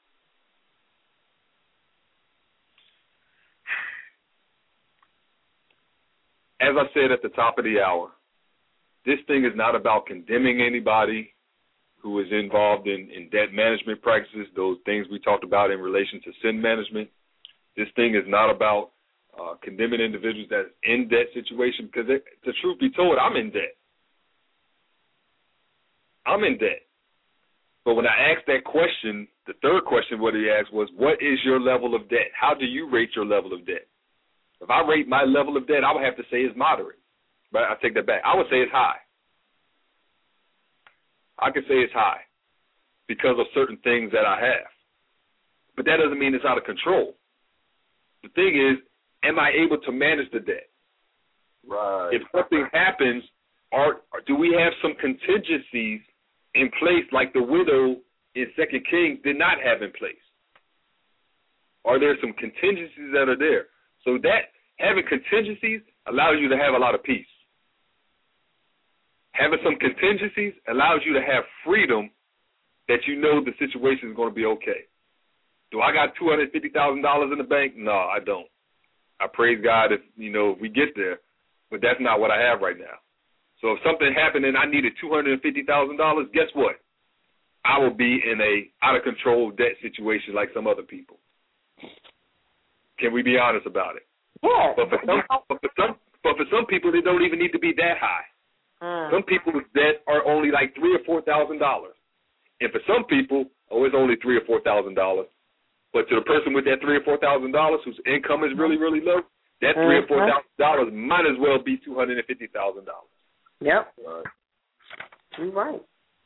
S2: As I said at the top of the hour, this thing is not about condemning anybody who is involved in, in debt management practices, those things we talked about in relation to sin management. This thing is not about uh, condemning individuals that's in debt situation, because it, the truth be told, I'm in debt. I'm in debt. But when I asked that question, the third question what he asked was, what is your level of debt? How do you rate your level of debt? If I rate my level of debt, I would have to say it's moderate. But I take that back. I would say it's high. I could say it's high because of certain things that I have. But that doesn't mean it's out of control. The thing is, am I able to manage the debt?
S4: Right.
S2: If something happens, are, do we have some contingencies in place like the widow in Second Kings did not have in place? Are there some contingencies that are there? So that having contingencies allows you to have a lot of peace. Having some contingencies allows you to have freedom that you know the situation is going to be okay. Do I got two hundred fifty thousand dollars in the bank? No, I don't. I praise God if, you know, if we get there, but that's not what I have right now. So if something happened and I needed two hundred fifty thousand dollars, guess what? I will be in a out-of-control debt situation like some other people. Can we be honest about it?
S3: Yeah.
S2: But for some, but for some, but for some people, it don't even need to be that high.
S3: Mm.
S2: Some people's debt are only like three or four thousand dollars, and for some people, oh, it's only three or four thousand dollars. But to the person with that three or four thousand dollars whose income is really, really low, that
S3: mm-hmm.
S2: three or four thousand dollars might as well be two hundred and fifty thousand dollars.
S3: Yep.
S4: Right.
S3: You're right.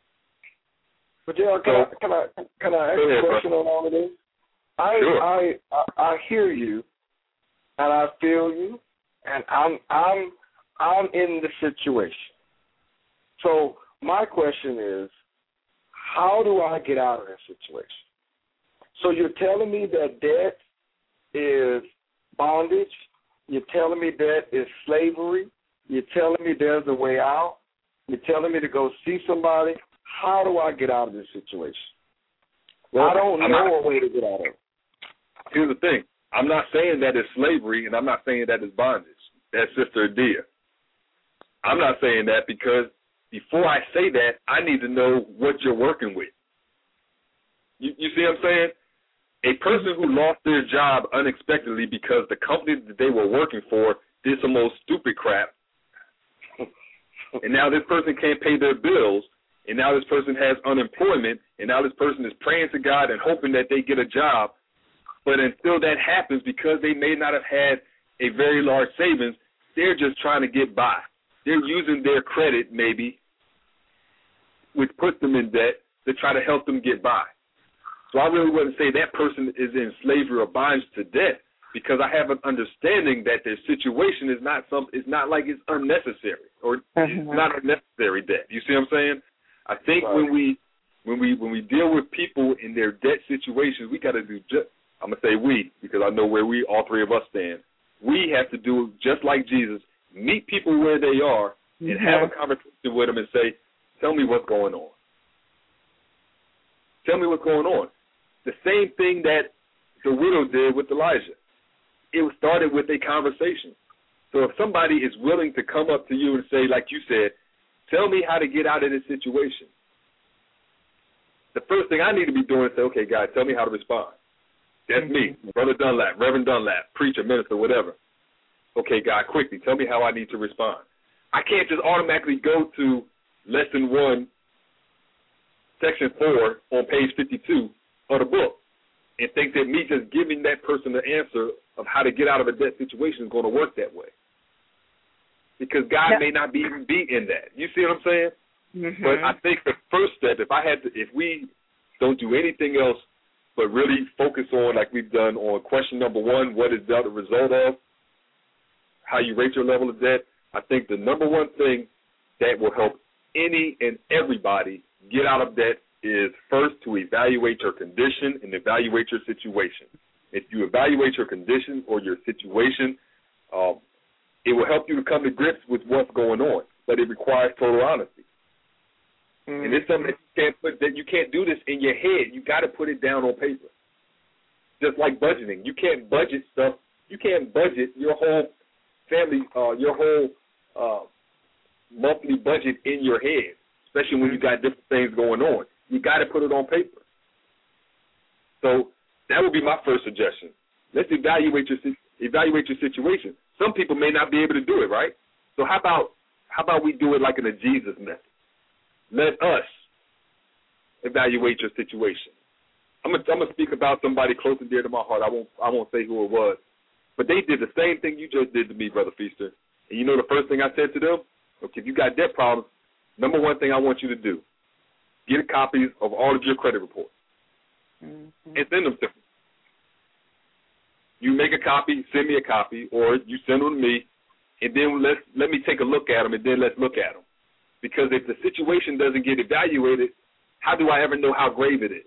S4: But yeah, can, so, I, can I can I ask
S2: ahead,
S4: a question bro. on all of this? I,
S2: sure.
S4: I I I hear you, and I feel you, and I'm I'm I'm in the situation. So my question is, how do I get out of this situation? So you're telling me that debt is bondage. You're telling me debt is slavery. You're telling me there's a way out. You're telling me to go see somebody. How do I get out of this situation? Well, I don't know not, a way to get out of it.
S2: Here's the thing. I'm not saying that it's slavery, and I'm not saying that it's bondage. That's Sister Adia. I'm not saying that because before I say that, I need to know what you're working with. You, you see what I'm saying? A person who lost their job unexpectedly because the company that they were working for did some old stupid crap, and now this person can't pay their bills, and now this person has unemployment, and now this person is praying to God and hoping that they get a job. But until that happens, because they may not have had a very large savings, they're just trying to get by. They're using their credit, maybe, which puts them in debt, to try to help them get by. So I really wouldn't say that person is in slavery or bondage to debt, because I have an understanding that their situation is not some, it's not like it's unnecessary or
S3: mm-hmm.
S2: it's not unnecessary debt. You see what I'm saying? I think
S4: right.
S2: when we when we when we deal with people in their debt situations, we got to do just. I'm gonna say we because I know where we all three of us stand. We have to do just like Jesus, meet people where they are and
S3: mm-hmm.
S2: have a conversation with them and say, "Tell me what's going on. Tell me what's going on." The same thing that the widow did with Elijah. It started with a conversation. So if somebody is willing to come up to you and say, like you said, tell me how to get out of this situation, the first thing I need to be doing is say, okay, God, tell me how to respond. That's me, Brother Dunlap, Reverend Dunlap, preacher, minister, whatever. Okay, God, quickly, tell me how I need to respond. I can't just automatically go to lesson one, section four on page fifty-two of the book and think that me just giving that person the answer of how to get out of a debt situation is going to work that way. Because God may not be even be in that. You see what I'm saying? Mm-hmm. But I think the first step, if I had to, if we don't do anything else but really focus on, like we've done on question number one, what is the result of, how you rate your level of debt, I think the number one thing that will help any and everybody get out of debt is first to evaluate your condition and evaluate your situation. If you evaluate your condition or your situation, um, it will help you to come to grips with what's going on, but it requires total honesty. Mm-hmm. And it's something that you can't put, that you can't do this in your head. You got to put it down on paper. Just like budgeting, you can't budget stuff. You can't budget your whole family, uh, your whole uh, monthly budget in your head, especially when you got different things going on. You got to put it on paper. So that would be my first suggestion. Let's evaluate your evaluate your situation. Some people may not be able to do it, right? So how about how about we do it like in a Jesus method? Let us evaluate your situation. I'm gonna, I'm gonna speak about somebody close and dear to my heart. I won't I won't say who it was, but they did the same thing you just did to me, Brother Feaster. And you know the first thing I said to them? Okay, if you got debt problems, number one thing I want you to do, get copies of all of your credit reports mm-hmm. and send them to me. You make a copy, send me a copy, or you send them to me, and then let let me take a look at them, and then let's look at them. Because if the situation doesn't get evaluated, how do I ever know how grave it is?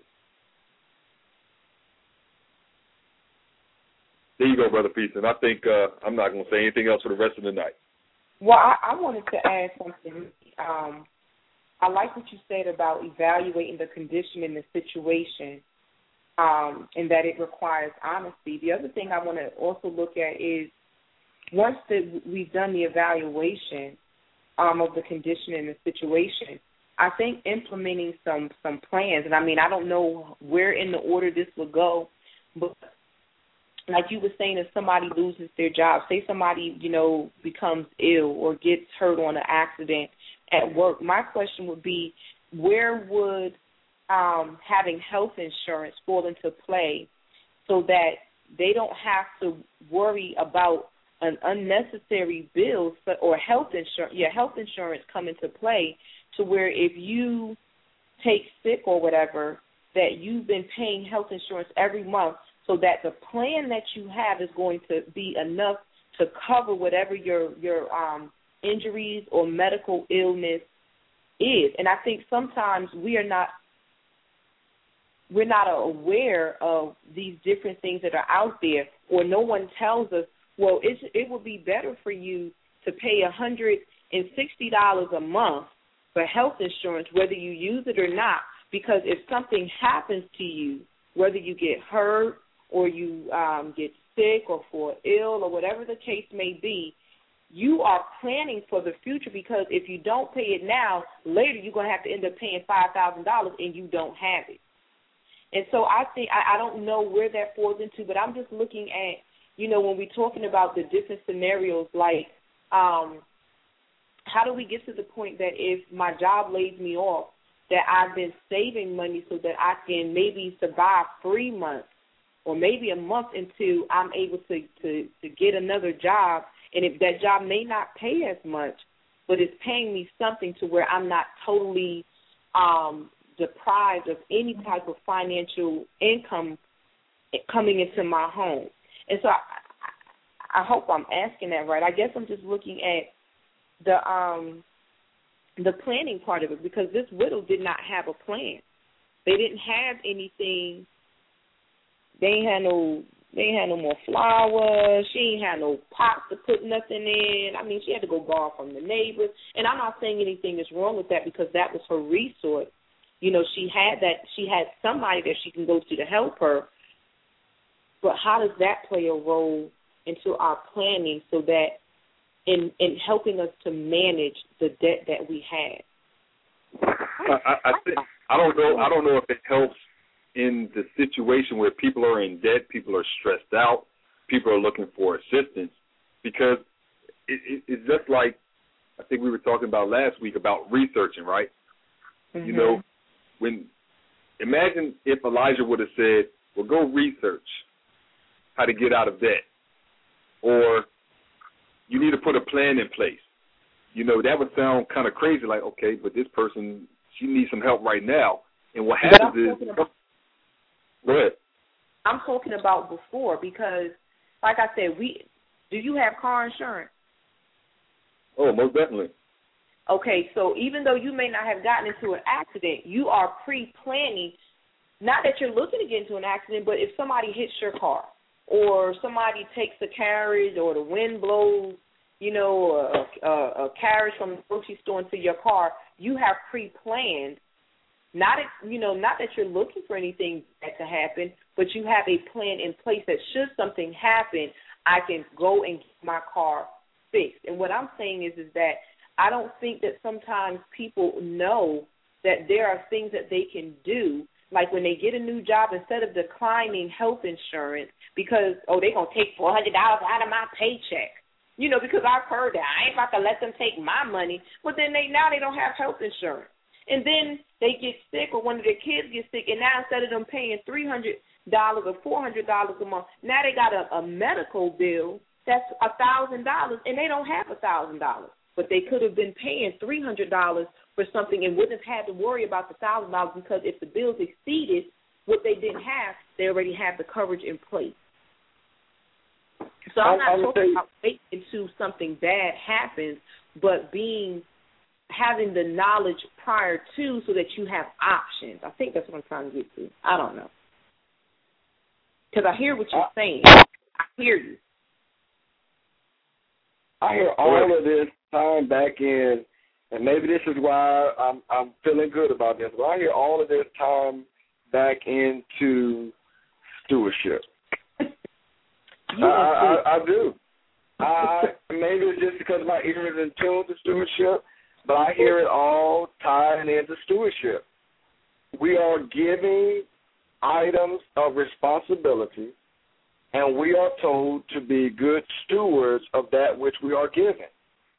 S2: There you go, Brother Peace, and I think uh, I'm not going to say anything else for the rest of the night.
S3: Well, I, I wanted to add something. Um, I like what you said about evaluating the condition and the situation. Um, and that it requires honesty. The other thing I want to also look at is once the, we've done the evaluation um, of the condition and the situation, I think implementing some, some plans, and I mean, I don't know where in the order this will go, but like you were saying, if somebody loses their job, say somebody, you know, becomes ill or gets hurt on an accident at work, my question would be, where would Um, having health insurance fall into play so that they don't have to worry about an unnecessary bill or health insurance, yeah, health insurance come into play to where if you take sick or whatever, that you've been paying health insurance every month so that the plan that you have is going to be enough to cover whatever your, your um, injuries or medical illness is. And I think sometimes we are not we're not aware of these different things that are out there, or no one tells us, well, it's, it would be better for you to pay one hundred sixty dollars a month for health insurance, whether you use it or not, because if something happens to you, whether you get hurt or you um, get sick or fall ill or whatever the case may be, you are planning for the future, because if you don't pay it now, later you're going to have to end up paying five thousand dollars and you don't have it. And so I think, I, I don't know where that falls into, but I'm just looking at, you know, when we're talking about the different scenarios, like um, how do we get to the point that if my job lays me off, that I've been saving money so that I can maybe survive three months or maybe a month until I'm able to, to, to get another job, and if that job may not pay as much, but it's paying me something to where I'm not totally um, deprived of any type of financial income coming into my home. And so I, I hope I'm asking that right. I guess I'm just looking at the um, the planning part of it, because this widow did not have a plan. They didn't have anything. They ain't had no. They ain't had no more flour. She ain't had no pots to put nothing in. I mean, she had to go borrow from the neighbors. And I'm not saying anything is wrong with that, because that was her resource. You know, she had that. She had somebody that she can go to to help her. But how does that play a role into our planning, so that in in helping us to manage the debt that we have?
S2: I, I think I don't know. I don't know if it helps in the situation where people are in debt, people are stressed out, people are looking for assistance, because it, it, it's just like I think we were talking about last week about researching, right? Mm-hmm. You know, when imagine if Elijah would have said, well, go research how to get out of debt. Or you need to put a plan in place. You know, that would sound kind of crazy, like, okay, but this person, she needs some help right now. And what happens is,
S3: about,
S2: go ahead.
S3: I'm talking about before because, like I said, we do you have car insurance?
S2: Oh, most definitely.
S3: Okay, so even though you may not have gotten into an accident, you are pre-planning, not that you're looking to get into an accident, but if somebody hits your car or somebody takes a carriage or the wind blows, you know, a, a, a carriage from the grocery store into your car, you have pre-planned, not, you know, not that you're looking for anything to happen, but you have a plan in place that should something happen, I can go and get my car fixed. And what I'm saying is, is that I don't think that sometimes people know that there are things that they can do, like when they get a new job, instead of declining health insurance because, oh, they're going to take four hundred dollars out of my paycheck. You know, because I've heard that. I ain't about to let them take my money. But then they now they don't have health insurance. And then they get sick or one of their kids gets sick, and now instead of them paying three hundred dollars or four hundred dollars a month, now they got a, a medical bill that's one thousand dollars, and they don't have one thousand dollars. But they could have been paying three hundred dollars for something and wouldn't have had to worry about the one thousand dollars because if the bills exceeded what they didn't have, they already have the coverage in place. So I'm not
S4: I'm
S3: talking about waiting until something bad happens, but being having the knowledge prior to so that you have options. I think that's what I'm trying to get to. I don't know. Because I hear what you're saying. I hear you.
S4: I hear all of this time back in, and maybe this is why I'm I'm feeling good about this, but I hear all of this time back into stewardship. I, I, I do. I, maybe it's just because my ear is in tune to stewardship, but I hear it all tying into stewardship. We are giving items of responsibility, and we are told to be good stewards of that which we are given.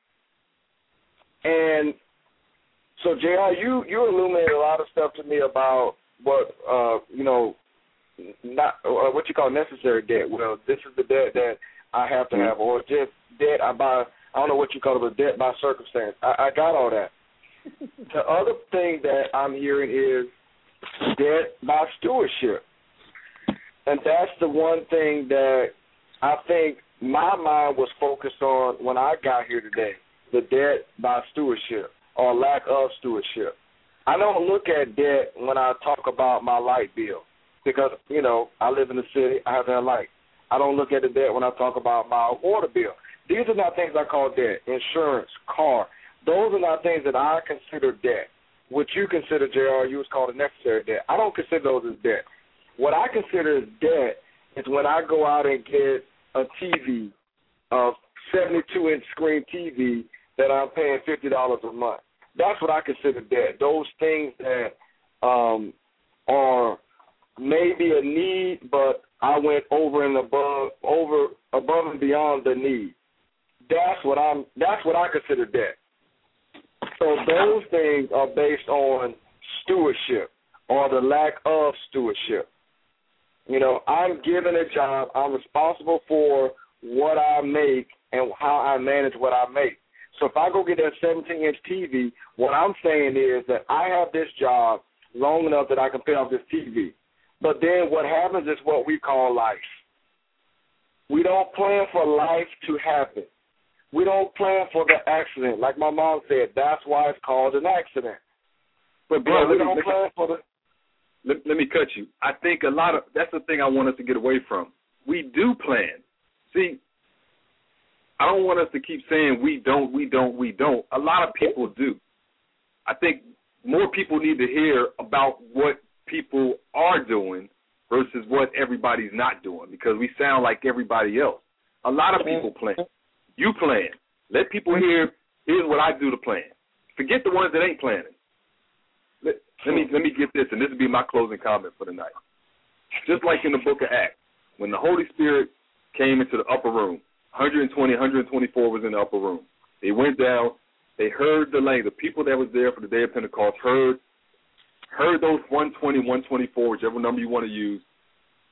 S4: And so, J R, you, you illuminated a lot of stuff to me about what, uh, you know, not uh, what you call necessary debt. Well, this is the debt that I have to have, or just debt I buy. I don't know what you call it, but debt by circumstance. I, I got all that. The other thing that I'm hearing is debt by stewardship. And that's the one thing that I think my mind was focused on when I got here today, the debt by stewardship or lack of stewardship. I don't look at debt when I talk about my light bill because, you know, I live in the city, I have that light. I don't look at the debt when I talk about my water bill. These are not things I call debt, insurance, car. Those are not things that I consider debt. What you consider, J R, you was called a necessary debt. I don't consider those as debt. What I consider as debt is when I go out and get a T V, a seventy-two inch screen T V that I'm paying fifty dollars a month. That's what I consider debt. Those things that um, are maybe a need, but I went over and above, over above and beyond the need. That's what I'm. That's what I consider debt. So those things are based on stewardship or the lack of stewardship. You know, I'm given a job. I'm responsible for what I make and how I manage what I make. So if I go get that seventeen inch T V, what I'm saying is that I have this job long enough that I can pay off this T V. But then what happens is what we call life. We don't plan for life to happen. We don't plan for the accident. Like my mom said, that's why it's called an accident. But, bro,
S2: yeah,
S4: we don't plan for the...
S2: Let, let me cut you. I think a lot of... That's the thing I want us to get away from. We do plan. See, I don't want us to keep saying we don't, we don't, we don't. A lot of people do. I think more people need to hear about what people are doing versus what everybody's not doing because we sound like everybody else. A lot of people plan. You plan. Let people hear, here's what I do to plan. Forget the ones that ain't planning. Let, let me let me get this, and this will be my closing comment for the night. Just like in the book of Acts, when the Holy Spirit came into the upper room, one hundred twenty, one hundred twenty-four was in the upper room. They went down. They heard the language. The people that was there for the day of Pentecost heard heard those one twenty, one twenty-four, whichever number you want to use,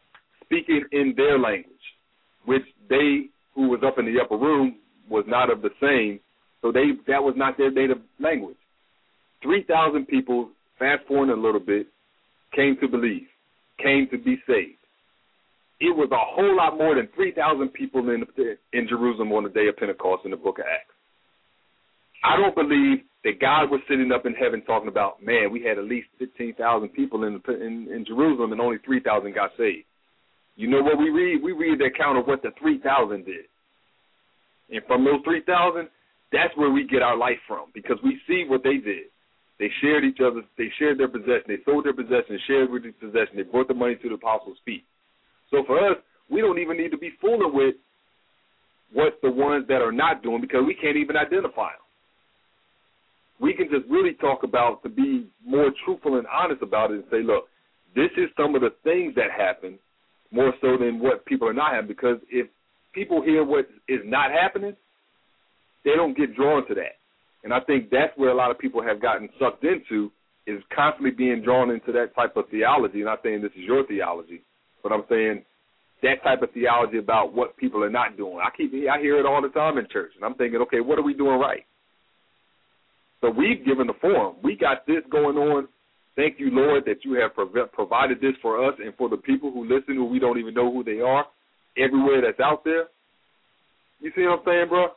S2: speaking in their language, which they, who was up in the upper room, was not of the same, so they that was not their native language. three thousand people, fast forward a little bit, came to believe, came to be saved. It was a whole lot more than three thousand people in in Jerusalem on the day of Pentecost in the book of Acts. I don't believe that God was sitting up in heaven talking about, man, we had at least fifteen thousand people in, in, in Jerusalem and only three thousand got saved. You know what we read? We read the account of what the three thousand did. And from those three thousand, that's where we get our life from, because we see what they did. They shared each other. They shared their possession. They sold their possession, shared with their possession. They brought the money to the apostles' feet. So for us, we don't even need to be fooling with what the ones that are not doing, because we can't even identify them. We can just really talk about, to be more truthful and honest about it, and say, look, this is some of the things that happen, more so than what people are not having, because if people hear what is not happening, they don't get drawn to that. And I think that's where a lot of people have gotten sucked into, is constantly being drawn into that type of theology. And I'm not saying this is your theology, but I'm saying that type of theology about what people are not doing. I keep I hear it all the time in church, and I'm thinking, okay, what are we doing right? So we've given the forum. We got this going on. Thank you, Lord, that you have prov- provided this for us and for the people who listen, who we don't even know who they are, everywhere that's out there. You see what I'm saying, bro?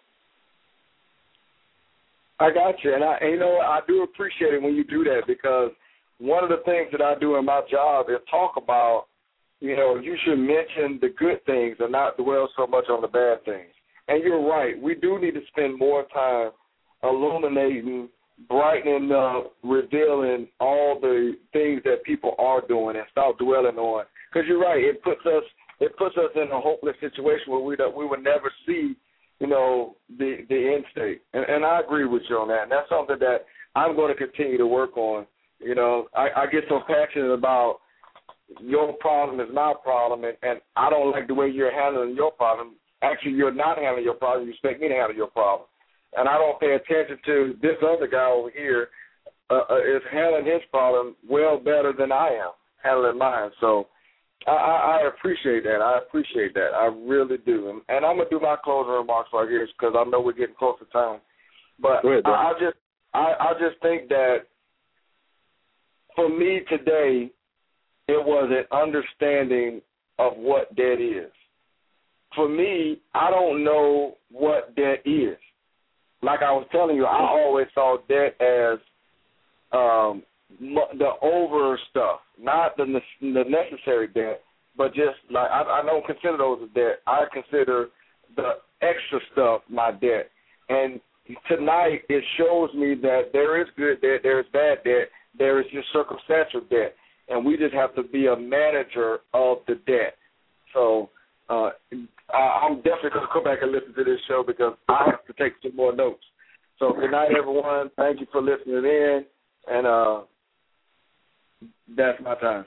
S4: I got you, and I, and you know, I do appreciate it when you do that, because one of the things that I do in my job is talk about, you know, you should mention the good things and not dwell so much on the bad things. And you're right, we do need to spend more time illuminating, brightening up, revealing all the things that people are doing, and stop dwelling on. Because you're right, it puts us it puts us in a hopeless situation where we we would never see, you know, the the end state. And, and I agree with you on that. And that's something that I'm going to continue to work on. You know, I, I get so passionate about your problem is my problem, and, and I don't like the way you're handling your problem. Actually, you're not handling your problem. You expect me to handle your problem. And I don't pay attention to this other guy over here uh, uh, is handling his problem well better than I am handling mine. So I, I, I appreciate that. I appreciate that. I really do. And, and I'm going to do my closing remarks right here because I know we're getting close to time. But
S2: Go ahead,
S4: I, I just I, I just think that for me today, it was an understanding of what debt is. For me, I don't know what debt is. Like I was telling you, I always saw debt as um, the over stuff, not the the necessary debt, but just like I, I don't consider those a debt. I consider the extra stuff my debt. And tonight it shows me that there is good debt, there is bad debt, there is just circumstantial debt, and we just have to be a manager of the debt. So uh, I'm definitely going to go back and listen to this show because I have to take some more notes. So good night, everyone. Thank you for listening in, and uh, that's my time.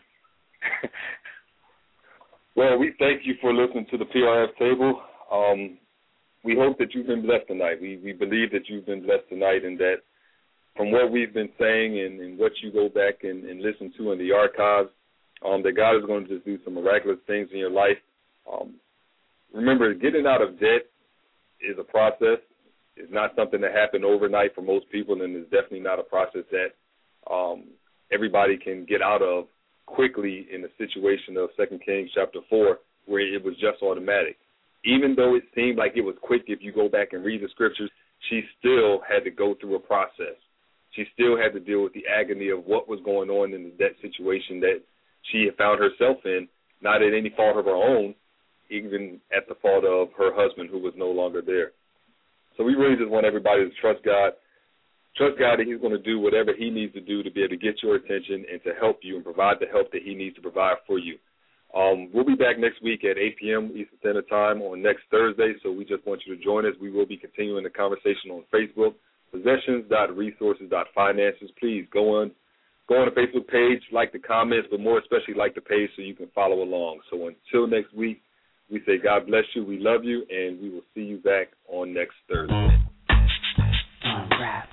S2: Well, we thank you for listening to the P R F Table. Um, we hope that you've been blessed tonight. We we believe that you've been blessed tonight, and that from what we've been saying and, and what you go back and, and listen to in the archives, um, that God is going to just do some miraculous things in your life. Um, remember, getting out of debt is a process. It's not something that happened overnight for most people, and it's definitely not a process that um, everybody can get out of quickly in the situation of Second Kings chapter four, where it was just automatic. Even though it seemed like it was quick, if you go back and read the scriptures, she still had to go through a process. She still had to deal with the agony of what was going on in that situation that she had found herself in, not at any fault of her own, even at the fault of her husband who was no longer there. So we really just want everybody to trust God, trust God that he's going to do whatever he needs to do to be able to get your attention and to help you and provide the help that he needs to provide for you. Um, we'll be back next week at eight p.m. Eastern Standard Time on next Thursday, so we just want you to join us. We will be continuing the conversation on Facebook, possessions dot resources dot finances. Please go on, go on the Facebook page, like the comments, but more especially like the page so you can follow along. So until next week, we say God bless you, we love you, and we will see you back on next Thursday.
S1: Unwrap.